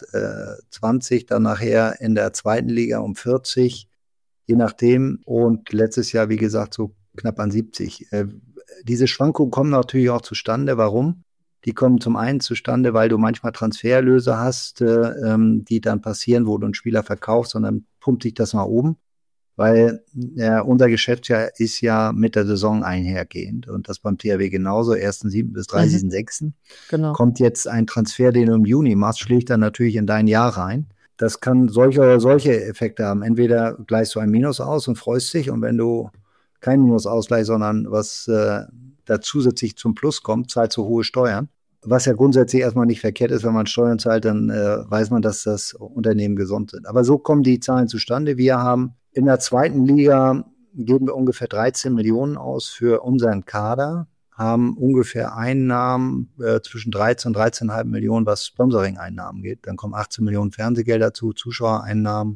20, dann nachher in der zweiten Liga um 40, je nachdem. Und letztes Jahr, wie gesagt, so knapp an 70. Diese Schwankungen kommen natürlich auch zustande. Warum? Die kommen zum einen zustande, weil du manchmal Transfererlöse hast, die dann passieren, wo du einen Spieler verkaufst und dann pumpt sich das nach oben. Weil unser Geschäftsjahr ist ja mit der Saison einhergehend und das beim THW genauso, 1.7. bis 30.6. Genau. Kommt jetzt ein Transfer, den du im Juni machst, schlägt dann natürlich in dein Jahr rein. Das kann solche oder solche Effekte haben. Entweder gleichst du ein Minus aus und freust dich und wenn du kein Minus ausgleichst, sondern was da zusätzlich zum Plus kommt, zahlt so hohe Steuern. Was ja grundsätzlich erstmal nicht verkehrt ist, wenn man Steuern zahlt, dann weiß man, dass das Unternehmen gesund sind. Aber so kommen die Zahlen zustande. Wir haben in der zweiten Liga, geben wir ungefähr 13 Millionen aus für unseren Kader, haben ungefähr Einnahmen zwischen 13 und 13,5 Millionen, was Sponsoring-Einnahmen geht. Dann kommen 18 Millionen Fernsehgelder dazu, Zuschauereinnahmen.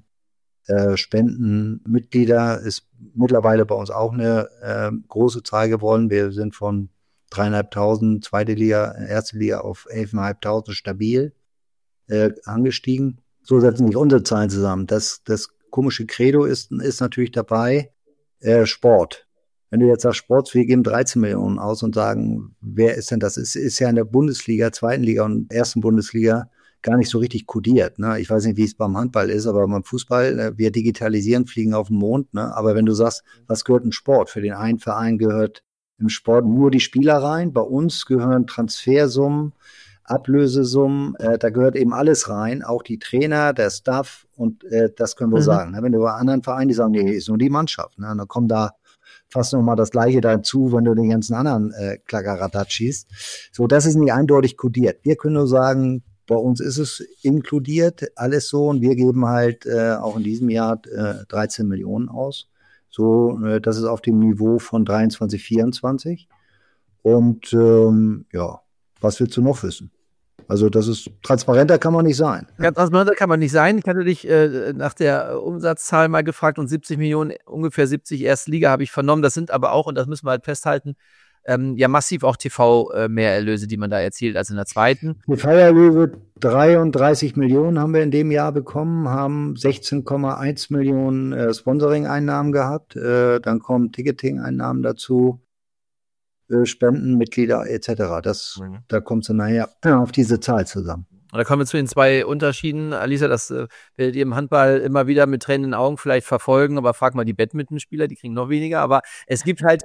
Spenden, Mitglieder ist mittlerweile bei uns auch eine große Zahl geworden. Wir sind von 3.500 zweite Liga, erste Liga auf 11.500 stabil angestiegen. So setzen sich unsere Zahlen zusammen. Das komische Credo ist natürlich dabei Sport. Wenn du jetzt sagst Sport, wir geben 13 Millionen aus und sagen, wer ist denn das? Ist ja in der Bundesliga, zweiten Liga und ersten Bundesliga gar nicht so richtig kodiert. Ne? Ich weiß nicht, wie es beim Handball ist, aber beim Fußball, wir digitalisieren, fliegen auf den Mond. Ne? Aber wenn du sagst, was gehört im Sport? Für den einen Verein gehört im Sport nur die Spieler rein. Bei uns gehören Transfersummen, Ablösesummen, da gehört eben alles rein, auch die Trainer, der Staff und das können wir sagen. Ne? Wenn du bei anderen Vereinen, die sagen, nee, ist nur die Mannschaft. Ne? Dann kommt da fast nochmal das Gleiche dazu, wenn du den ganzen anderen Klackeradatsch schießt. So, das ist nicht eindeutig kodiert. Wir können nur sagen, Bei uns ist es inkludiert, alles so, und wir geben halt auch in diesem Jahr 13 Millionen aus. So, das ist auf dem Niveau von 23, 24. Und ja, was willst du noch wissen? Also das ist, transparenter kann man nicht sein. Ganz transparenter kann man nicht sein. Ich hatte dich nach der Umsatzzahl mal gefragt und 70 Millionen, ungefähr 70 Erstliga habe ich vernommen. Das sind aber auch, und das müssen wir halt festhalten, ja massiv auch TV-Mehrerlöse, die man da erzielt als in der zweiten. TV-Erlöse 33 Millionen haben wir in dem Jahr bekommen, haben 16,1 Millionen Sponsoring-Einnahmen gehabt. Dann kommen Ticketing-Einnahmen dazu. Spenden, Mitglieder etc. Da kommt es dann nachher auf diese Zahl zusammen. Und da kommen wir zu den zwei Unterschieden. Alisa, das werdet ihr im Handball immer wieder mit tränenden Augen vielleicht verfolgen, aber frag mal die Badmintonspieler, die kriegen noch weniger. Aber es gibt halt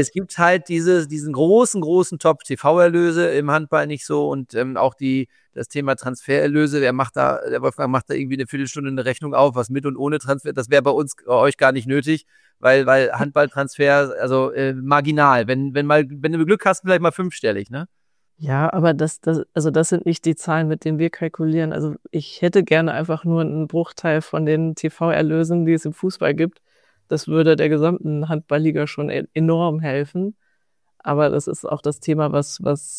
diesen großen Top-TV-Erlöse im Handball nicht so, und auch das Thema Transfererlöse. Der Wolfgang macht da irgendwie eine Viertelstunde eine Rechnung auf, was mit und ohne Transfer. Das wäre bei euch gar nicht nötig, weil Handballtransfer, also marginal. Wenn du Glück hast, vielleicht mal 5-stellig, ne? Ja, aber das sind nicht die Zahlen, mit denen wir kalkulieren. Also ich hätte gerne einfach nur einen Bruchteil von den TV-Erlösen, die es im Fußball gibt. Das würde der gesamten Handballliga schon enorm helfen. Aber das ist auch das Thema, was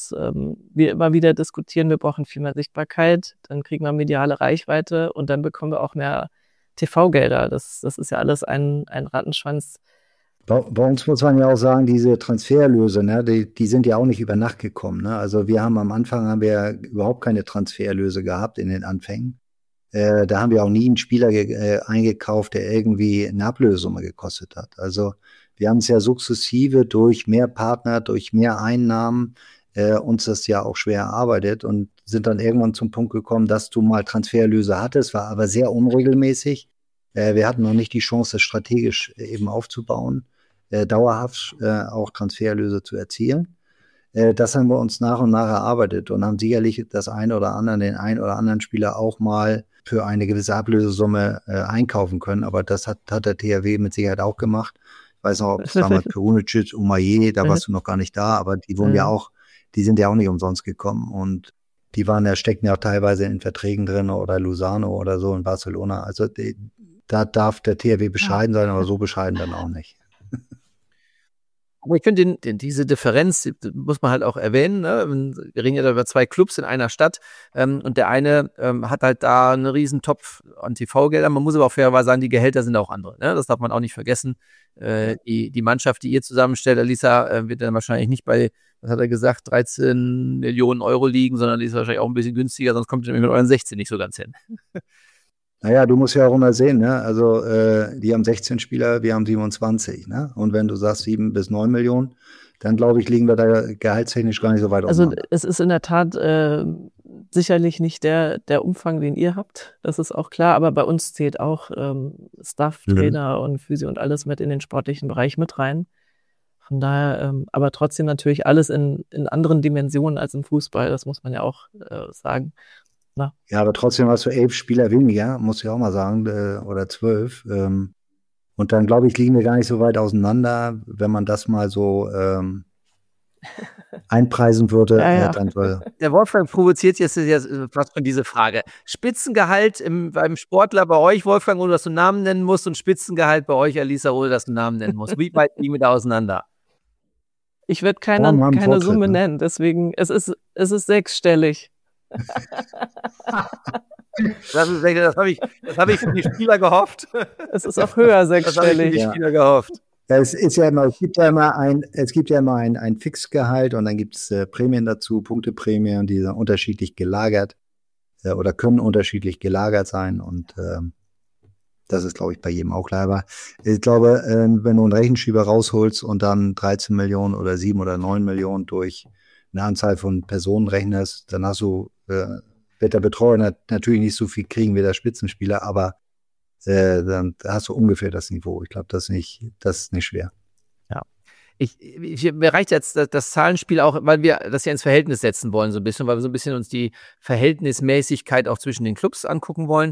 wir immer wieder diskutieren. Wir brauchen viel mehr Sichtbarkeit, dann kriegen wir mediale Reichweite und dann bekommen wir auch mehr TV-Gelder. Das ist ja alles ein Rattenschwanz. Bei uns muss man ja auch sagen, diese Transfererlöse, ne, die sind ja auch nicht über Nacht gekommen. Ne? Also am Anfang überhaupt keine Transfererlöse gehabt in den Anfängen. Da haben wir auch nie einen Spieler eingekauft, der irgendwie eine Ablösesumme gekostet hat. Also wir haben es ja sukzessive durch mehr Partner, durch mehr Einnahmen uns das ja auch schwer erarbeitet und sind dann irgendwann zum Punkt gekommen, dass du mal Transfererlöse hattest, war aber sehr unregelmäßig. Wir hatten noch nicht die Chance, das strategisch eben aufzubauen, dauerhaft auch Transfererlöse zu erzielen. Das haben wir uns nach und nach erarbeitet und haben sicherlich den einen oder anderen Spieler auch mal für eine gewisse Ablösesumme einkaufen können. Aber das hat der THW mit Sicherheit auch gemacht. Ich weiß noch, ob es damals Perunicic, Umaye, da warst du noch gar nicht da, aber die sind ja auch nicht umsonst gekommen. Und die steckten ja auch teilweise in Verträgen drin oder Lugano oder so in Barcelona. Also da darf der THW bescheiden sein, aber so bescheiden dann auch nicht. Aber ich finde, diese Differenz muss man halt auch erwähnen. Ne? Wir reden ja da über zwei Clubs in einer Stadt und der eine hat halt da einen riesen Topf an TV-Geldern. Man muss aber auch fairerweise sagen, die Gehälter sind auch andere. Ne? Das darf man auch nicht vergessen. Die Mannschaft, die ihr zusammenstellt, Alisa, wird dann wahrscheinlich nicht bei, was hat er gesagt, 13 Millionen Euro liegen, sondern die ist wahrscheinlich auch ein bisschen günstiger, sonst kommt ihr mit euren 16 nicht so ganz hin. Naja, du musst ja auch immer sehen, ne? Also die haben 16 Spieler, wir haben 27, ne? Und wenn du sagst 7 bis 9 Millionen, dann glaube ich, liegen wir da gehaltstechnisch gar nicht so weit auseinander. Also es ist in der Tat sicherlich nicht der Umfang, den ihr habt, das ist auch klar, aber bei uns zählt auch Staff, Trainer und Physio und alles mit in den sportlichen Bereich mit rein. Von daher, aber trotzdem natürlich alles in anderen Dimensionen als im Fußball, das muss man ja auch sagen. Na. Ja, aber trotzdem hast du 11 Spieler weniger, muss ich auch mal sagen, oder 12. Und dann, glaube ich, liegen wir gar nicht so weit auseinander, wenn man das mal so einpreisen würde. Ja. Der Wolfgang provoziert jetzt fast schon diese Frage. Spitzengehalt beim Sportler bei euch, Wolfgang, ohne dass du Namen nennen musst, und Spitzengehalt bei euch, Alisa, ohne dass du Namen nennen musst. Wie weit liegen wir da auseinander? Ich würde keine Summe nennen, deswegen, es ist sechsstellig. Das habe ich für die Spieler gehofft. Es ist auch höher sechsstellig. Das habe ich für die Spieler gehofft. Ja, es gibt ja immer ein Fixgehalt und dann gibt es Prämien dazu, Punkteprämien, die sind unterschiedlich gelagert oder können unterschiedlich gelagert sein und das ist, glaube ich, bei jedem auch klar. Aber ich glaube, wenn du einen Rechenschieber rausholst und dann 13 Millionen oder 7 oder 9 Millionen durch eine Anzahl von Personen rechnest, dann wird der Betreuer natürlich nicht so viel kriegen wie der Spitzenspieler, aber dann hast du ungefähr das Niveau. Ich glaube, das ist nicht schwer. Ja. Mir reicht jetzt das Zahlenspiel auch, weil wir das ja ins Verhältnis setzen wollen, so ein bisschen, weil wir so ein bisschen uns die Verhältnismäßigkeit auch zwischen den Clubs angucken wollen.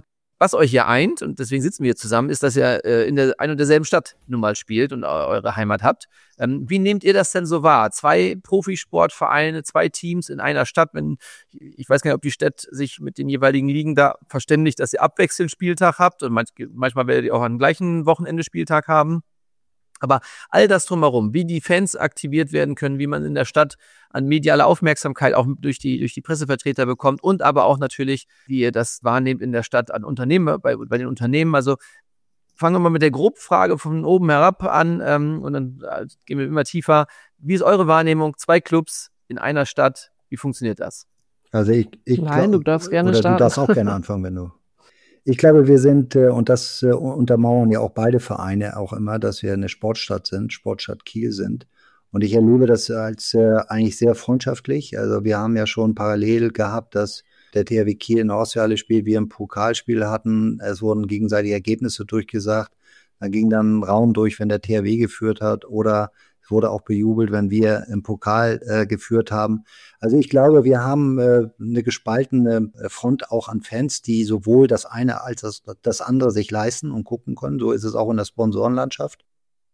Was euch ja eint, und deswegen sitzen wir hier zusammen, ist, dass ihr in der ein und derselben Stadt nun mal spielt und eure Heimat habt. Wie nehmt ihr das denn so wahr? 2 Profisportvereine, 2 Teams in einer Stadt. Ich weiß gar nicht, ob die Stadt sich mit den jeweiligen Ligen da verständigt, dass ihr abwechselnd Spieltag habt und manchmal werdet ihr auch am gleichen Wochenende Spieltag haben. Aber all das drumherum, wie die Fans aktiviert werden können, wie man in der Stadt an mediale Aufmerksamkeit auch durch die Pressevertreter bekommt und aber auch natürlich, wie ihr das wahrnehmt in der Stadt an Unternehmen, bei den Unternehmen. Also fangen wir mal mit der Grobfrage von oben herab an und dann gehen wir immer tiefer. Wie ist eure Wahrnehmung? 2 Clubs in einer Stadt, wie funktioniert das? Also Nein, du darfst gerne starten. Du darfst auch gerne anfangen, wenn du. Ich glaube, wir sind, und das untermauern ja auch beide Vereine auch immer, dass wir eine Sportstadt sind, Sportstadt Kiel sind. Und ich erlebe das als eigentlich sehr freundschaftlich. Also wir haben ja schon parallel gehabt, dass der THW Kiel in der Ostseehalle spielt, wir ein Pokalspiel hatten. Es wurden gegenseitige Ergebnisse durchgesagt. Da ging dann ein Raum durch, wenn der THW geführt hat, oder es wurde auch bejubelt, wenn wir im Pokal geführt haben. Also ich glaube, wir haben eine gespaltene Front auch an Fans, die sowohl das eine als das andere sich leisten und gucken können. So ist es auch in der Sponsorenlandschaft.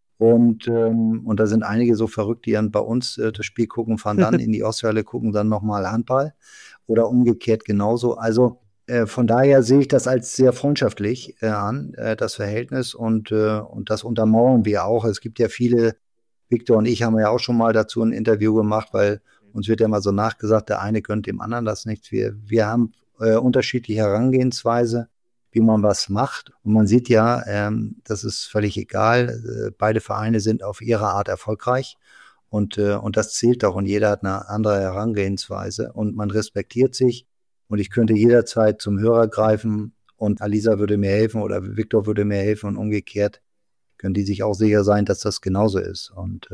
Und da sind einige so verrückt, die dann bei uns das Spiel gucken, fahren dann in die Ostseehalle, gucken dann nochmal Handball oder umgekehrt genauso. Also von daher sehe ich das als sehr freundschaftlich an, das Verhältnis. Und das untermauern wir auch. Es gibt ja viele, Victor und ich haben ja auch schon mal dazu ein Interview gemacht, weil uns wird ja mal so nachgesagt, der eine gönnt dem anderen das nichts. Wir haben unterschiedliche Herangehensweise, wie man was macht. Und man sieht ja, das ist völlig egal. Beide Vereine sind auf ihre Art erfolgreich. Und das zählt auch. Und jeder hat eine andere Herangehensweise. Und man respektiert sich. Und ich könnte jederzeit zum Hörer greifen und Alisa würde mir helfen oder Victor würde mir helfen und umgekehrt können die sich auch sicher sein, dass das genauso ist. Und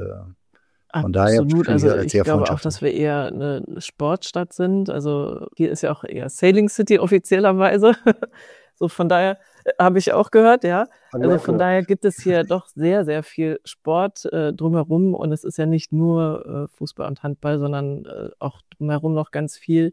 von daher absolut. Also ich glaube auch, dass wir eher eine Sportstadt sind. Also hier ist ja auch eher Sailing City offiziellerweise. So von daher habe ich auch gehört, ja. Also von daher gibt es hier doch sehr, sehr viel Sport drumherum und es ist ja nicht nur Fußball und Handball, sondern auch drumherum noch ganz viel.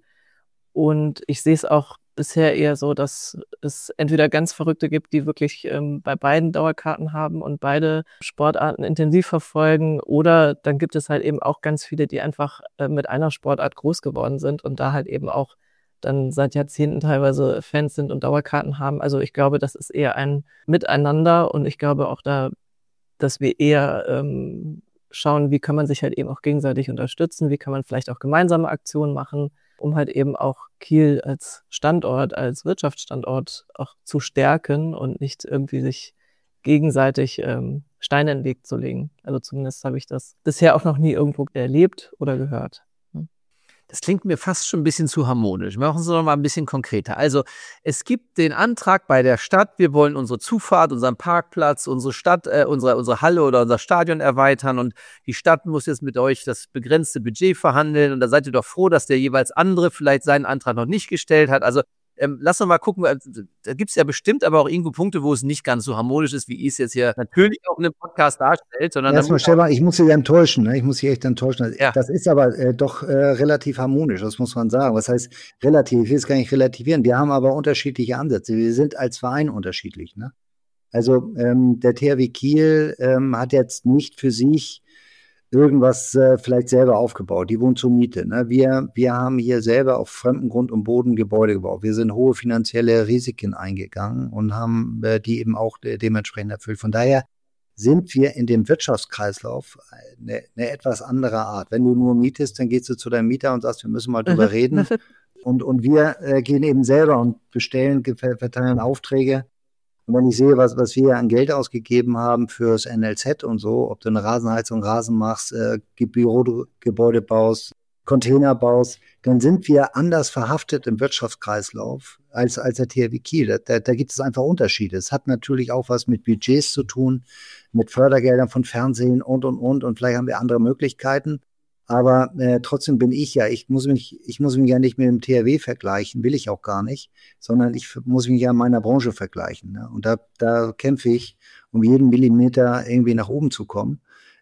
Und ich sehe es auch bisher eher so, dass es entweder ganz Verrückte gibt, die wirklich bei beiden Dauerkarten haben und beide Sportarten intensiv verfolgen, oder dann gibt es halt eben auch ganz viele, die einfach mit einer Sportart groß geworden sind und da halt eben auch dann seit Jahrzehnten teilweise Fans sind und Dauerkarten haben. Also ich glaube, das ist eher ein Miteinander und ich glaube auch dass wir eher schauen, wie kann man sich halt eben auch gegenseitig unterstützen, wie kann man vielleicht auch gemeinsame Aktionen machen, um halt eben auch Kiel als Standort, als Wirtschaftsstandort auch zu stärken und nicht irgendwie sich gegenseitig Steine in den Weg zu legen. Also zumindest habe ich das bisher auch noch nie irgendwo erlebt oder gehört. Das klingt mir fast schon ein bisschen zu harmonisch. Machen Sie noch mal ein bisschen konkreter. Also es gibt den Antrag bei der Stadt, wir wollen unsere Zufahrt, unseren Parkplatz, unsere Stadt, unsere Halle oder unser Stadion erweitern und die Stadt muss jetzt mit euch das begrenzte Budget verhandeln und da seid ihr doch froh, dass der jeweils andere vielleicht seinen Antrag noch nicht gestellt hat. Also lass uns mal gucken, da gibt es ja bestimmt aber auch irgendwo Punkte, wo es nicht ganz so harmonisch ist, wie ihr es jetzt hier natürlich auch in einem Podcast darstellt. Sondern erstmal, Stefan, ich muss Sie enttäuschen. Ne? Ich muss Sie echt enttäuschen. Ja. Das ist aber doch relativ harmonisch, das muss man sagen. Was heißt relativ? Ich will es gar nicht relativieren. Wir haben aber unterschiedliche Ansätze. Wir sind als Verein unterschiedlich. Ne? Also der THW Kiel hat jetzt nicht für sich irgendwas vielleicht selber aufgebaut. Die wohnen zur Miete. Ne? Wir haben hier selber auf fremdem Grund und Boden Gebäude gebaut. Wir sind hohe finanzielle Risiken eingegangen und haben die eben auch dementsprechend erfüllt. Von daher sind wir in dem Wirtschaftskreislauf eine etwas andere Art. Wenn du nur mietest, dann gehst du zu deinem Mieter und sagst, wir müssen mal drüber reden. Und wir gehen eben selber und bestellen, verteilen Aufträge. Und wenn ich sehe, was wir an Geld ausgegeben haben fürs NLZ und so, ob du eine Rasenheizung, Rasen machst, Bürogebäude baust, Container baust, dann sind wir anders verhaftet im Wirtschaftskreislauf als der THW Kiel. Da gibt es einfach Unterschiede. Es hat natürlich auch was mit Budgets zu tun, mit Fördergeldern von Fernsehen und vielleicht haben wir andere Möglichkeiten. Aber trotzdem bin ich muss mich ja nicht mit dem THW vergleichen, will ich auch gar nicht, sondern ich muss mich ja in meiner Branche vergleichen. Ne? Und da kämpfe ich, um jeden Millimeter irgendwie nach oben zu kommen,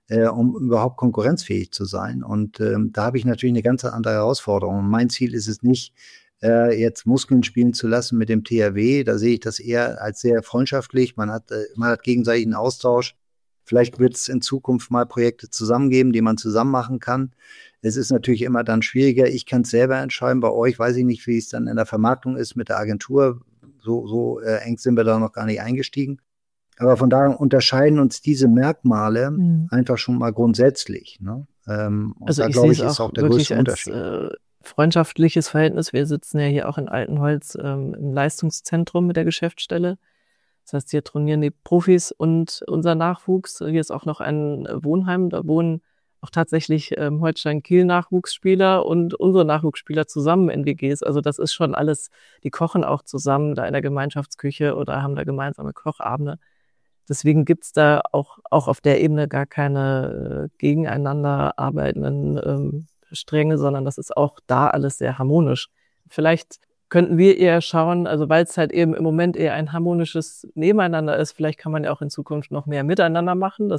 um überhaupt konkurrenzfähig zu sein. Und da habe ich natürlich eine ganz andere Herausforderung. Und mein Ziel ist es nicht, jetzt Muskeln spielen zu lassen mit dem THW. Da sehe ich das eher als sehr freundschaftlich. Man hat gegenseitigen Austausch. Vielleicht wird es in Zukunft mal Projekte zusammengeben, die man zusammen machen kann. Es ist natürlich immer dann schwieriger. Ich kann es selber entscheiden. Bei euch weiß ich nicht, wie es dann in der Vermarktung ist mit der Agentur. So eng sind wir da noch gar nicht eingestiegen. Aber von daher unterscheiden uns diese Merkmale einfach schon mal grundsätzlich. Ne? Und also da, ich glaube sehe es ist auch auch der wirklich größte als Unterschied. Freundschaftliches Verhältnis. Wir sitzen ja hier auch in Altenholz im Leistungszentrum mit der Geschäftsstelle. Das heißt, hier trainieren die Profis und unser Nachwuchs. Hier ist auch noch ein Wohnheim. Da wohnen auch tatsächlich Holstein-Kiel-Nachwuchsspieler und unsere Nachwuchsspieler zusammen in WGs. Also das ist schon alles, die kochen auch zusammen da in der Gemeinschaftsküche oder haben da gemeinsame Kochabende. Deswegen gibt's da auch auf der Ebene gar keine gegeneinander arbeitenden Stränge, sondern das ist auch da alles sehr harmonisch. Vielleicht könnten wir eher schauen, also weil es halt eben im Moment eher ein harmonisches Nebeneinander ist, vielleicht kann man ja auch in Zukunft noch mehr miteinander machen.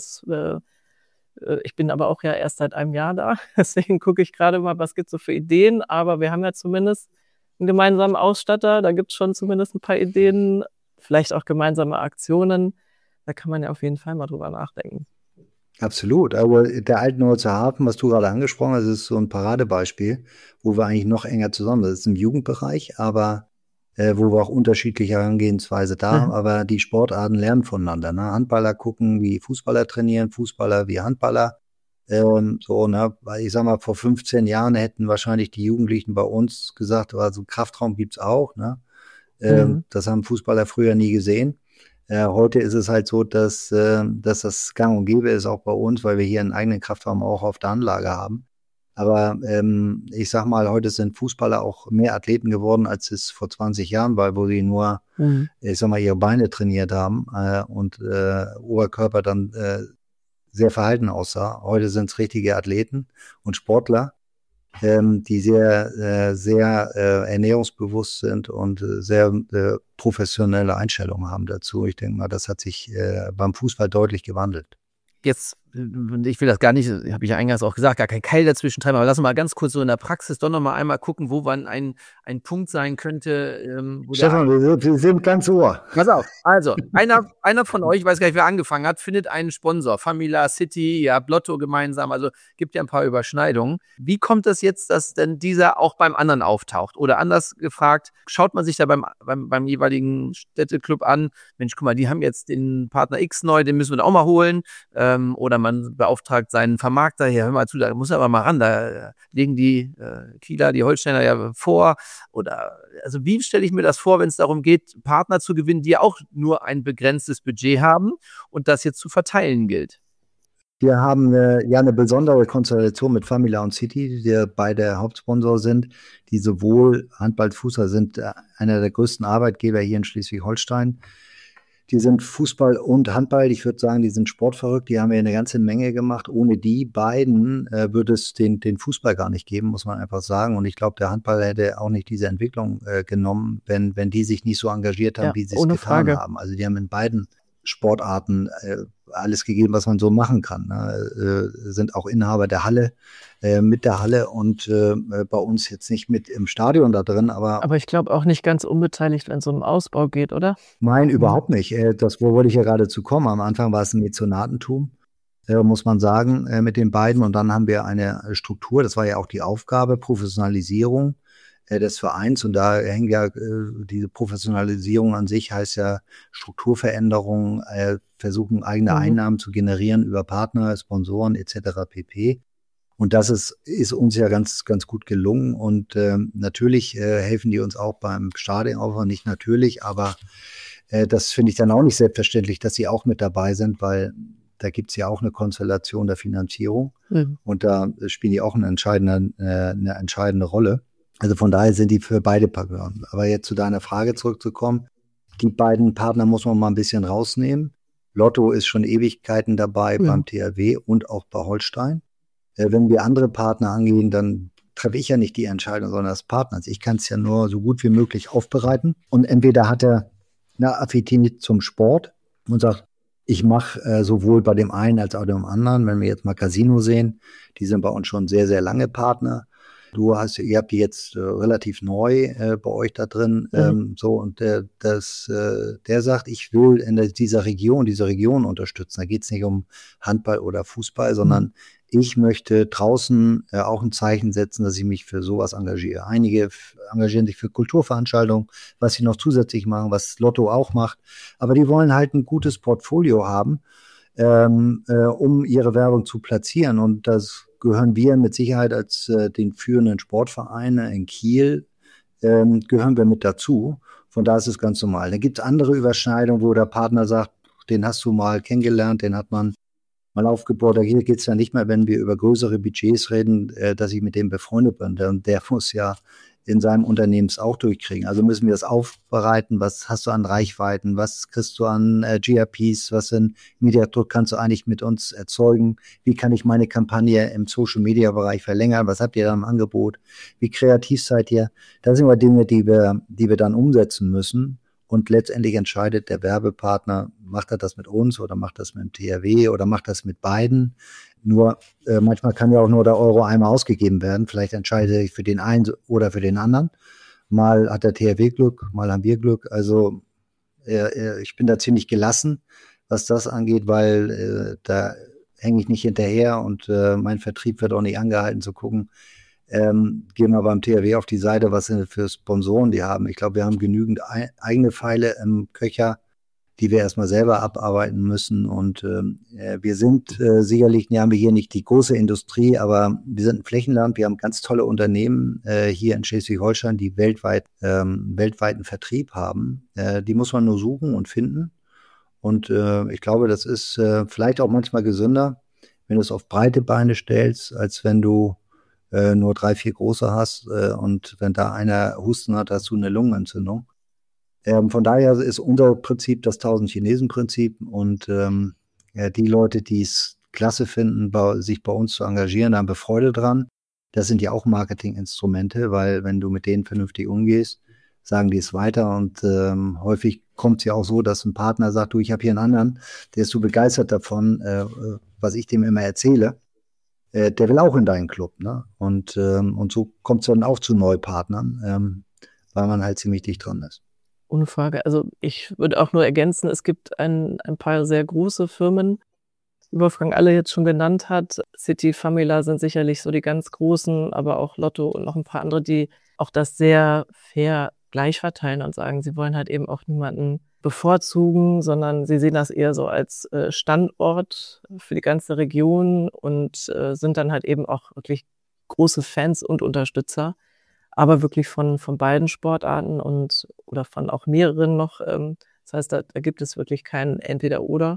Ich bin aber auch ja erst seit einem Jahr da, deswegen gucke ich gerade mal, was gibt's so für Ideen, aber wir haben ja zumindest einen gemeinsamen Ausstatter, da gibt's schon zumindest ein paar Ideen, vielleicht auch gemeinsame Aktionen. Da kann man ja auf jeden Fall mal drüber nachdenken. Absolut, aber der Altenholzer Hafen, was du gerade angesprochen hast, ist so ein Paradebeispiel, wo wir eigentlich noch enger zusammen sind. Das ist im Jugendbereich, aber wo wir auch unterschiedliche Herangehensweise da haben, aber die Sportarten lernen voneinander. Ne? Handballer gucken, wie Fußballer trainieren, Fußballer wie Handballer. Weil ich sag mal, vor 15 Jahren hätten wahrscheinlich die Jugendlichen bei uns gesagt, also Kraftraum gibt's auch. Ne? Das haben Fußballer früher nie gesehen. Heute ist es halt so, dass das gang und gäbe ist, auch bei uns, weil wir hier einen eigenen Kraftraum auch auf der Anlage haben. Aber ich sag mal, heute sind Fußballer auch mehr Athleten geworden, als es vor 20 Jahren war, wo sie nur, ich sag mal, ihre Beine trainiert haben und Oberkörper dann sehr verhalten aussah. Heute sind es richtige Athleten und Sportler, die sehr ernährungsbewusst sind und sehr professionelle Einstellungen haben dazu. Ich denke mal, das hat sich beim Fußball deutlich gewandelt. Jetzt, ich will das gar nicht, habe ich ja eingangs auch gesagt, gar kein Keil dazwischen treiben, aber lass uns mal ganz kurz so in der Praxis doch noch mal einmal gucken, wo wann ein Punkt sein könnte. Stefan, wir sind ganz ohr. Pass auf, also, einer von euch, ich weiß gar nicht, wer angefangen hat, findet einen Sponsor, Famila, City, ja, Lotto gemeinsam, also gibt ja ein paar Überschneidungen. Wie kommt das jetzt, dass denn dieser auch beim anderen auftaucht? Oder anders gefragt, schaut man sich da beim jeweiligen Städteclub an, Mensch, guck mal, die haben jetzt den Partner X neu, den müssen wir da auch mal holen. Oder man beauftragt seinen Vermarkter, hier, hör mal zu, da muss er aber mal ran, da legen die Kieler, die Holsteiner ja vor. Oder, also wie stelle ich mir das vor, wenn es darum geht, Partner zu gewinnen, die ja auch nur ein begrenztes Budget haben und das jetzt zu verteilen gilt? Wir haben eine besondere Konstellation mit Famila und City, die beide Hauptsponsor sind, die sowohl Handball, Fußball sind einer der größten Arbeitgeber hier in Schleswig-Holstein. Die sind Fußball und Handball. Ich würde sagen, die sind sportverrückt. Die haben ja eine ganze Menge gemacht. Ohne die beiden würde es den Fußball gar nicht geben, muss man einfach sagen. Und ich glaube, der Handball hätte auch nicht diese Entwicklung genommen, wenn die sich nicht so engagiert haben, wie sie es getan haben. Also die haben in beiden Sportarten alles gegeben, was man so machen kann. Ne? Sind auch Inhaber der Halle, mit der Halle und bei uns jetzt nicht mit im Stadion da drin. Aber ich glaube auch nicht ganz unbeteiligt, wenn es um Ausbau geht, oder? Nein, überhaupt nicht. Wo wollte ich ja gerade zu kommen. Am Anfang war es ein Mäzenatentum, muss man sagen, mit den beiden. Und dann haben wir eine Struktur, das war ja auch die Aufgabe, Professionalisierung des Vereins. Und da hängt ja diese Professionalisierung an sich, heißt ja Strukturveränderung, versuchen eigene Einnahmen zu generieren über Partner, Sponsoren etc. pp. Und das ist uns ja ganz, ganz gut gelungen. Und natürlich helfen die uns auch beim Stadionaufbau, nicht natürlich, aber das finde ich dann auch nicht selbstverständlich, dass sie auch mit dabei sind, weil da gibt es ja auch eine Konstellation der Finanzierung. Und da spielen die auch eine entscheidende Rolle. Also von daher sind die für beide Partner. Aber jetzt zu deiner Frage zurückzukommen, die beiden Partner muss man mal ein bisschen rausnehmen. Lotto ist schon Ewigkeiten dabei beim THW und auch bei Holstein. Wenn wir andere Partner angehen, dann treffe ich ja nicht die Entscheidung, sondern das Partner. Ich kann es ja nur so gut wie möglich aufbereiten. Und entweder hat er eine Affinität zum Sport und sagt, ich mache sowohl bei dem einen als auch dem anderen, wenn wir jetzt mal Casino sehen, die sind bei uns schon sehr, sehr lange Partner. Ihr habt die jetzt relativ neu bei euch da drin, der sagt, ich will in dieser Region unterstützen. Da geht es nicht um Handball oder Fußball, sondern ich möchte draußen auch ein Zeichen setzen, dass ich mich für sowas engagiere. Einige engagieren sich für Kulturveranstaltungen, was sie noch zusätzlich machen, was Lotto auch macht. Aber die wollen halt ein gutes Portfolio haben, um ihre Werbung zu platzieren. Und das gehören wir mit Sicherheit als den führenden Sportvereine in Kiel, gehören wir mit dazu. Von da ist es ganz normal. Dann gibt es andere Überschneidungen, wo der Partner sagt, den hast du mal kennengelernt, den hat man mal aufgebaut. Da geht es ja nicht mehr, wenn wir über größere Budgets reden, dass ich mit dem befreundet bin. Der muss ja in seinem Unternehmen auch durchkriegen. Also müssen wir das aufbereiten. Was hast du an Reichweiten? Was kriegst du an GRPs? Was in Mediadruck kannst du eigentlich mit uns erzeugen? Wie kann ich meine Kampagne im Social-Media-Bereich verlängern? Was habt ihr da im Angebot? Wie kreativ seid ihr? Das sind aber Dinge, die wir dann umsetzen müssen. Und letztendlich entscheidet der Werbepartner, macht er das mit uns oder macht das mit dem THW oder macht das mit beiden. Nur manchmal kann ja auch nur der Euro einmal ausgegeben werden. Vielleicht entscheide ich für den einen oder für den anderen. Mal hat der THW Glück, mal haben wir Glück. Also ich bin da ziemlich gelassen, was das angeht, weil da hänge ich nicht hinterher und mein Vertrieb wird auch nicht angehalten zu gucken. Gehen wir beim THW auf die Seite, was sind für Sponsoren die haben. Ich glaube, wir haben genügend eigene Pfeile im Köcher, die wir erstmal selber abarbeiten müssen. Und wir sind sicherlich, haben wir hier nicht die große Industrie, aber wir sind ein Flächenland. Wir haben ganz tolle Unternehmen hier in Schleswig-Holstein, die weltweiten Vertrieb haben. Die muss man nur suchen und finden. Und ich glaube, das ist vielleicht auch manchmal gesünder, wenn du es auf breite Beine stellst, als wenn du nur 3, 4 große hast und wenn da einer Husten hat, hast du eine Lungenentzündung. Von daher ist unser Prinzip das 1000-Chinesen-Prinzip und die Leute, die es klasse finden, sich bei uns zu engagieren, da haben wir Freude dran. Das sind ja auch Marketinginstrumente, weil wenn du mit denen vernünftig umgehst, sagen die es weiter und häufig kommt es ja auch so, dass ein Partner sagt, du, ich habe hier einen anderen, der ist so begeistert davon, was ich dem immer erzähle. Der will auch in deinen Club, ne? Und so kommt es dann auch zu Neupartnern, weil man halt ziemlich dicht dran ist. Ohne Frage. Also ich würde auch nur ergänzen, es gibt ein paar sehr große Firmen, die Wolfgang alle jetzt schon genannt hat. City, Famila sind sicherlich so die ganz großen, aber auch Lotto und noch ein paar andere, die auch das sehr fair gleich verteilen und sagen, sie wollen halt eben auch niemanden bevorzugen, sondern sie sehen das eher so als Standort für die ganze Region und sind dann halt eben auch wirklich große Fans und Unterstützer, aber wirklich von beiden Sportarten oder von auch mehreren noch. Das heißt, da gibt es wirklich kein Entweder-Oder.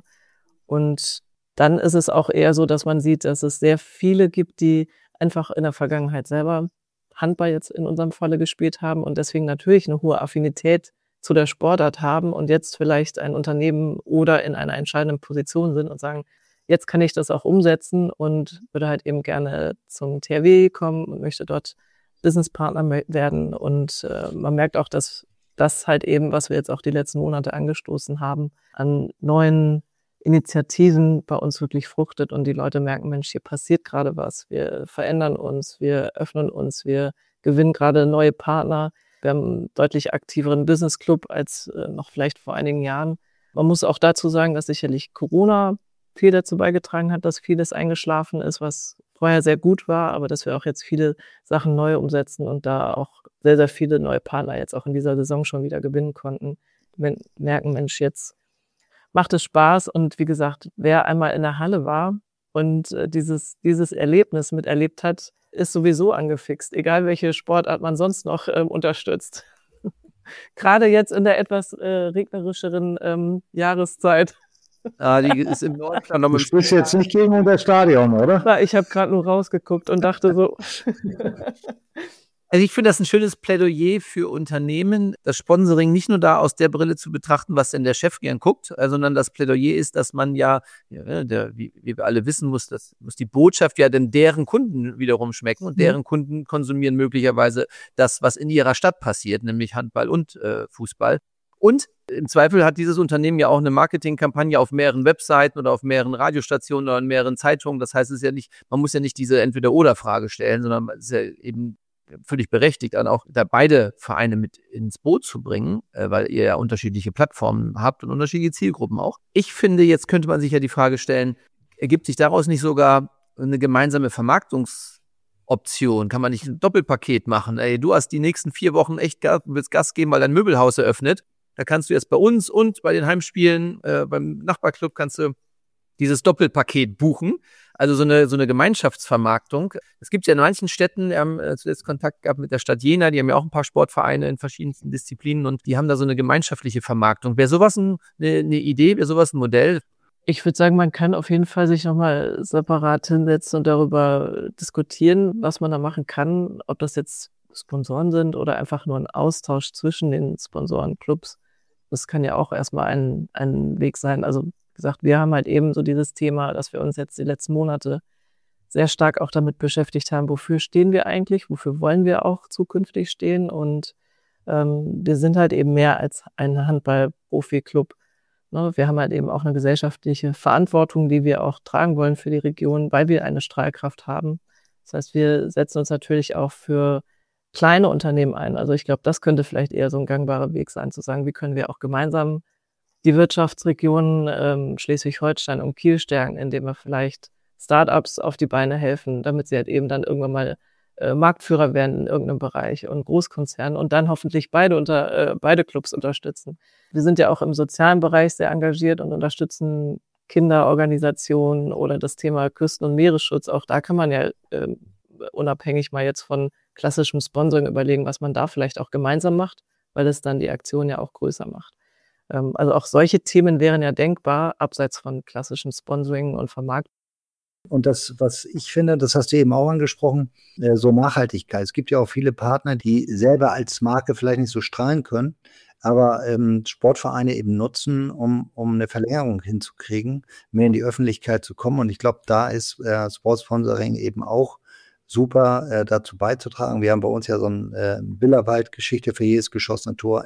Und dann ist es auch eher so, dass man sieht, dass es sehr viele gibt, die einfach in der Vergangenheit selber Handball jetzt in unserem Falle gespielt haben und deswegen natürlich eine hohe Affinität zu der Sportart haben und jetzt vielleicht ein Unternehmen oder in einer entscheidenden Position sind und sagen, jetzt kann ich das auch umsetzen und würde halt eben gerne zum THW kommen und möchte dort Businesspartner werden. Und man merkt auch, dass das halt eben, was wir jetzt auch die letzten Monate angestoßen haben, an neuen Initiativen bei uns wirklich fruchtet und die Leute merken, Mensch, hier passiert gerade was. Wir verändern uns, wir öffnen uns, wir gewinnen gerade neue Partner. Wir haben einen deutlich aktiveren Business Club als noch vielleicht vor einigen Jahren. Man muss auch dazu sagen, dass sicherlich Corona viel dazu beigetragen hat, dass vieles eingeschlafen ist, was vorher sehr gut war, aber dass wir auch jetzt viele Sachen neu umsetzen und da auch sehr, sehr viele neue Partner jetzt auch in dieser Saison schon wieder gewinnen konnten. Wir merken, Mensch, jetzt macht es Spaß und wie gesagt, wer einmal in der Halle war und dieses Erlebnis miterlebt hat, ist sowieso angefixt, egal welche Sportart man sonst noch unterstützt. Gerade jetzt in der etwas regnerischeren Jahreszeit. Die ist im Norden noch Du spielst jetzt nicht gegen unser Stadion, oder? Ich habe gerade nur rausgeguckt und dachte so. Also ich finde das ein schönes Plädoyer für Unternehmen, das Sponsoring nicht nur da aus der Brille zu betrachten, was denn der Chef gern guckt, sondern das Plädoyer ist, dass man wie wir alle wissen, muss die Botschaft ja denn deren Kunden wiederum schmecken und deren Kunden konsumieren möglicherweise das, was in ihrer Stadt passiert, nämlich Handball und Fußball. Und im Zweifel hat dieses Unternehmen ja auch eine Marketingkampagne auf mehreren Webseiten oder auf mehreren Radiostationen oder in mehreren Zeitungen. Das heißt, man muss ja nicht diese Entweder-Oder-Frage stellen, sondern es ist ja eben völlig berechtigt, dann auch da beide Vereine mit ins Boot zu bringen, weil ihr ja unterschiedliche Plattformen habt und unterschiedliche Zielgruppen auch. Ich finde, jetzt könnte man sich ja die Frage stellen, ergibt sich daraus nicht sogar eine gemeinsame Vermarktungsoption? Kann man nicht ein Doppelpaket machen? Ey, du hast die nächsten 4 Wochen echt willst Gas geben, weil dein Möbelhaus eröffnet. Da kannst du jetzt bei uns und bei den Heimspielen, beim Nachbarclub kannst du dieses Doppelpaket buchen. Also so eine Gemeinschaftsvermarktung. Es gibt ja in manchen Städten, wir haben zuletzt Kontakt gehabt mit der Stadt Jena, die haben ja auch ein paar Sportvereine in verschiedensten Disziplinen und die haben da so eine gemeinschaftliche Vermarktung. Wäre sowas eine Idee, wäre sowas ein Modell? Ich würde sagen, man kann auf jeden Fall sich nochmal separat hinsetzen und darüber diskutieren, was man da machen kann, ob das jetzt Sponsoren sind oder einfach nur ein Austausch zwischen den Sponsorenclubs. Das kann ja auch erstmal ein Weg sein. Also wie gesagt, wir haben halt eben so dieses Thema, dass wir uns jetzt die letzten Monate sehr stark auch damit beschäftigt haben, wofür stehen wir eigentlich, wofür wollen wir auch zukünftig stehen. Und wir sind halt eben mehr als ein Handball-Profi-Club. Ne? Wir haben halt eben auch eine gesellschaftliche Verantwortung, die wir auch tragen wollen für die Region, weil wir eine Strahlkraft haben. Das heißt, wir setzen uns natürlich auch für kleine Unternehmen ein. Also ich glaube, das könnte vielleicht eher so ein gangbarer Weg sein, zu sagen, wie können wir auch gemeinsam die Wirtschaftsregionen Schleswig-Holstein und Kiel stärken, indem wir vielleicht Startups auf die Beine helfen, damit sie halt eben dann irgendwann mal Marktführer werden in irgendeinem Bereich und Großkonzernen und dann hoffentlich beide Clubs unterstützen. Wir sind ja auch im sozialen Bereich sehr engagiert und unterstützen Kinderorganisationen oder das Thema Küsten- und Meeresschutz. Auch da kann man ja unabhängig mal jetzt von klassischem Sponsoring überlegen, was man da vielleicht auch gemeinsam macht, weil es dann die Aktion ja auch größer macht. Also auch solche Themen wären ja denkbar, abseits von klassischem Sponsoring und Vermarktung. Und das, was ich finde, das hast du eben auch angesprochen, so Nachhaltigkeit. Es gibt ja auch viele Partner, die selber als Marke vielleicht nicht so strahlen können, aber Sportvereine eben nutzen, um eine Verlängerung hinzukriegen, mehr in die Öffentlichkeit zu kommen. Und ich glaube, da ist Sportsponsoring eben auch super dazu beizutragen. Wir haben bei uns ja so ein Billerwald-Geschichte für jedes geschossene Tor.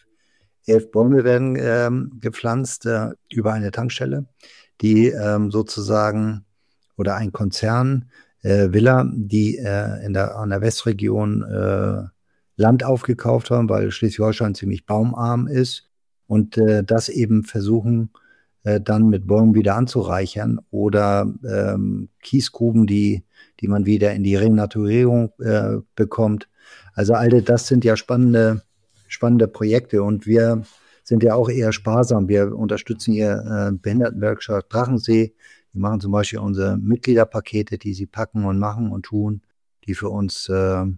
11 Bäume werden gepflanzt über eine Tankstelle, die sozusagen oder ein Konzern, Villa, die an der Westregion Land aufgekauft haben, weil Schleswig-Holstein ziemlich baumarm ist und das eben versuchen dann mit Bäumen wieder anzureichern oder Kiesgruben, die man wieder in die Renaturierung bekommt. Also all das sind ja spannende Projekte und wir sind ja auch eher sparsam. Wir unterstützen hier Behindertenwerkstatt Drachensee. Die machen zum Beispiel unsere Mitgliederpakete, die sie packen und machen und tun, die für uns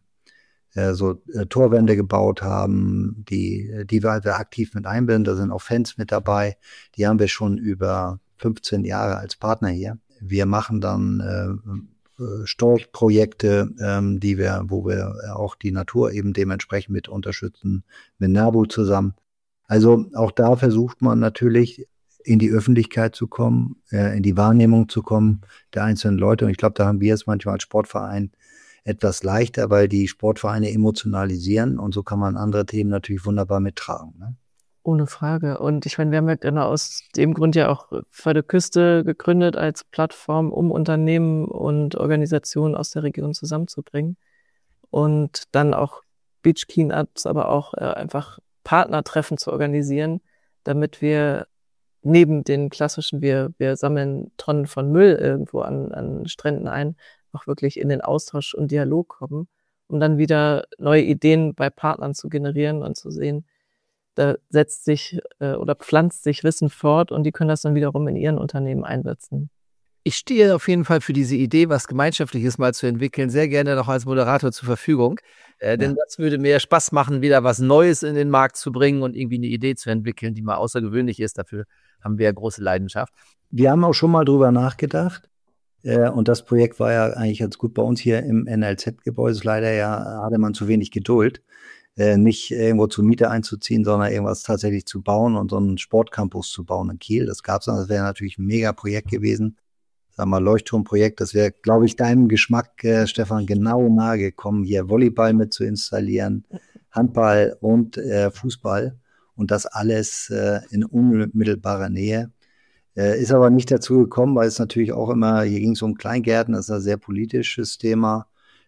Torwände gebaut haben, die wir halt aktiv mit einbinden. Da sind auch Fans mit dabei. Die haben wir schon über 15 Jahre als Partner hier. Wir machen dann Sportprojekte, wo wir auch die Natur eben dementsprechend mit unterstützen, mit NABU zusammen. Also auch da versucht man natürlich in die Öffentlichkeit zu kommen, in die Wahrnehmung zu kommen der einzelnen Leute. Und ich glaube, da haben wir es manchmal als Sportverein etwas leichter, weil die Sportvereine emotionalisieren und so kann man andere Themen natürlich wunderbar mittragen. Ne? Ohne Frage. Und ich meine, wir haben ja genau aus dem Grund ja auch Für die Küste gegründet als Plattform, um Unternehmen und Organisationen aus der Region zusammenzubringen. Und dann auch Beach Cleanups, aber auch einfach Partnertreffen zu organisieren, damit wir neben den klassischen, wir sammeln Tonnen von Müll irgendwo an Stränden ein, auch wirklich in den Austausch und Dialog kommen, um dann wieder neue Ideen bei Partnern zu generieren und zu sehen, da setzt sich oder pflanzt sich Wissen fort und die können das dann wiederum in ihren Unternehmen einsetzen. Ich stehe auf jeden Fall für diese Idee, was Gemeinschaftliches mal zu entwickeln, sehr gerne noch als Moderator zur Verfügung. Denn das würde mir Spaß machen, wieder was Neues in den Markt zu bringen und irgendwie eine Idee zu entwickeln, die mal außergewöhnlich ist. Dafür haben wir ja große Leidenschaft. Wir haben auch schon mal drüber nachgedacht. Und das Projekt war ja eigentlich ganz gut bei uns hier im NLZ-Gebäude. Leider hatte man zu wenig Geduld, nicht irgendwo zur Miete einzuziehen, sondern irgendwas tatsächlich zu bauen und so einen Sportcampus zu bauen in Kiel. Das gab's dann. Das wäre natürlich ein mega Projekt gewesen. Sagen wir Leuchtturmprojekt. Das wäre, glaube ich, deinem Geschmack, Stefan, genau nahe gekommen, hier Volleyball mit zu installieren, Handball und Fußball und das alles in unmittelbarer Nähe. Ist aber nicht dazu gekommen, weil es natürlich auch immer, hier ging es um Kleingärten, das ist ein sehr politisches Thema.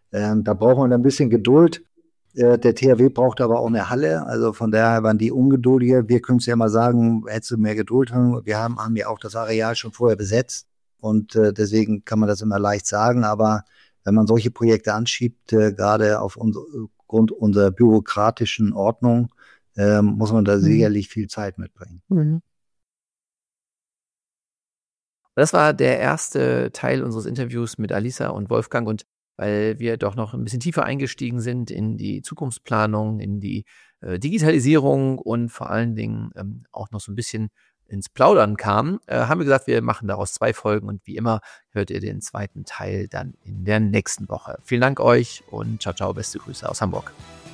Da braucht man ein bisschen Geduld. Der THW braucht aber auch eine Halle, also von daher waren die ungeduldiger. Wir können es ja mal sagen, hättest du mehr Geduld haben. Wir haben ja auch das Areal schon vorher besetzt und deswegen kann man das immer leicht sagen, aber wenn man solche Projekte anschiebt, gerade aufgrund unserer bürokratischen Ordnung, muss man da sicherlich viel Zeit mitbringen. Mhm. Das war der erste Teil unseres Interviews mit Alisa und Wolfgang, und weil wir doch noch ein bisschen tiefer eingestiegen sind in die Zukunftsplanung, in die Digitalisierung und vor allen Dingen auch noch so ein bisschen ins Plaudern kamen, haben wir gesagt, wir machen daraus 2 Folgen, und wie immer hört ihr den zweiten Teil dann in der nächsten Woche. Vielen Dank euch und ciao, ciao, beste Grüße aus Hamburg.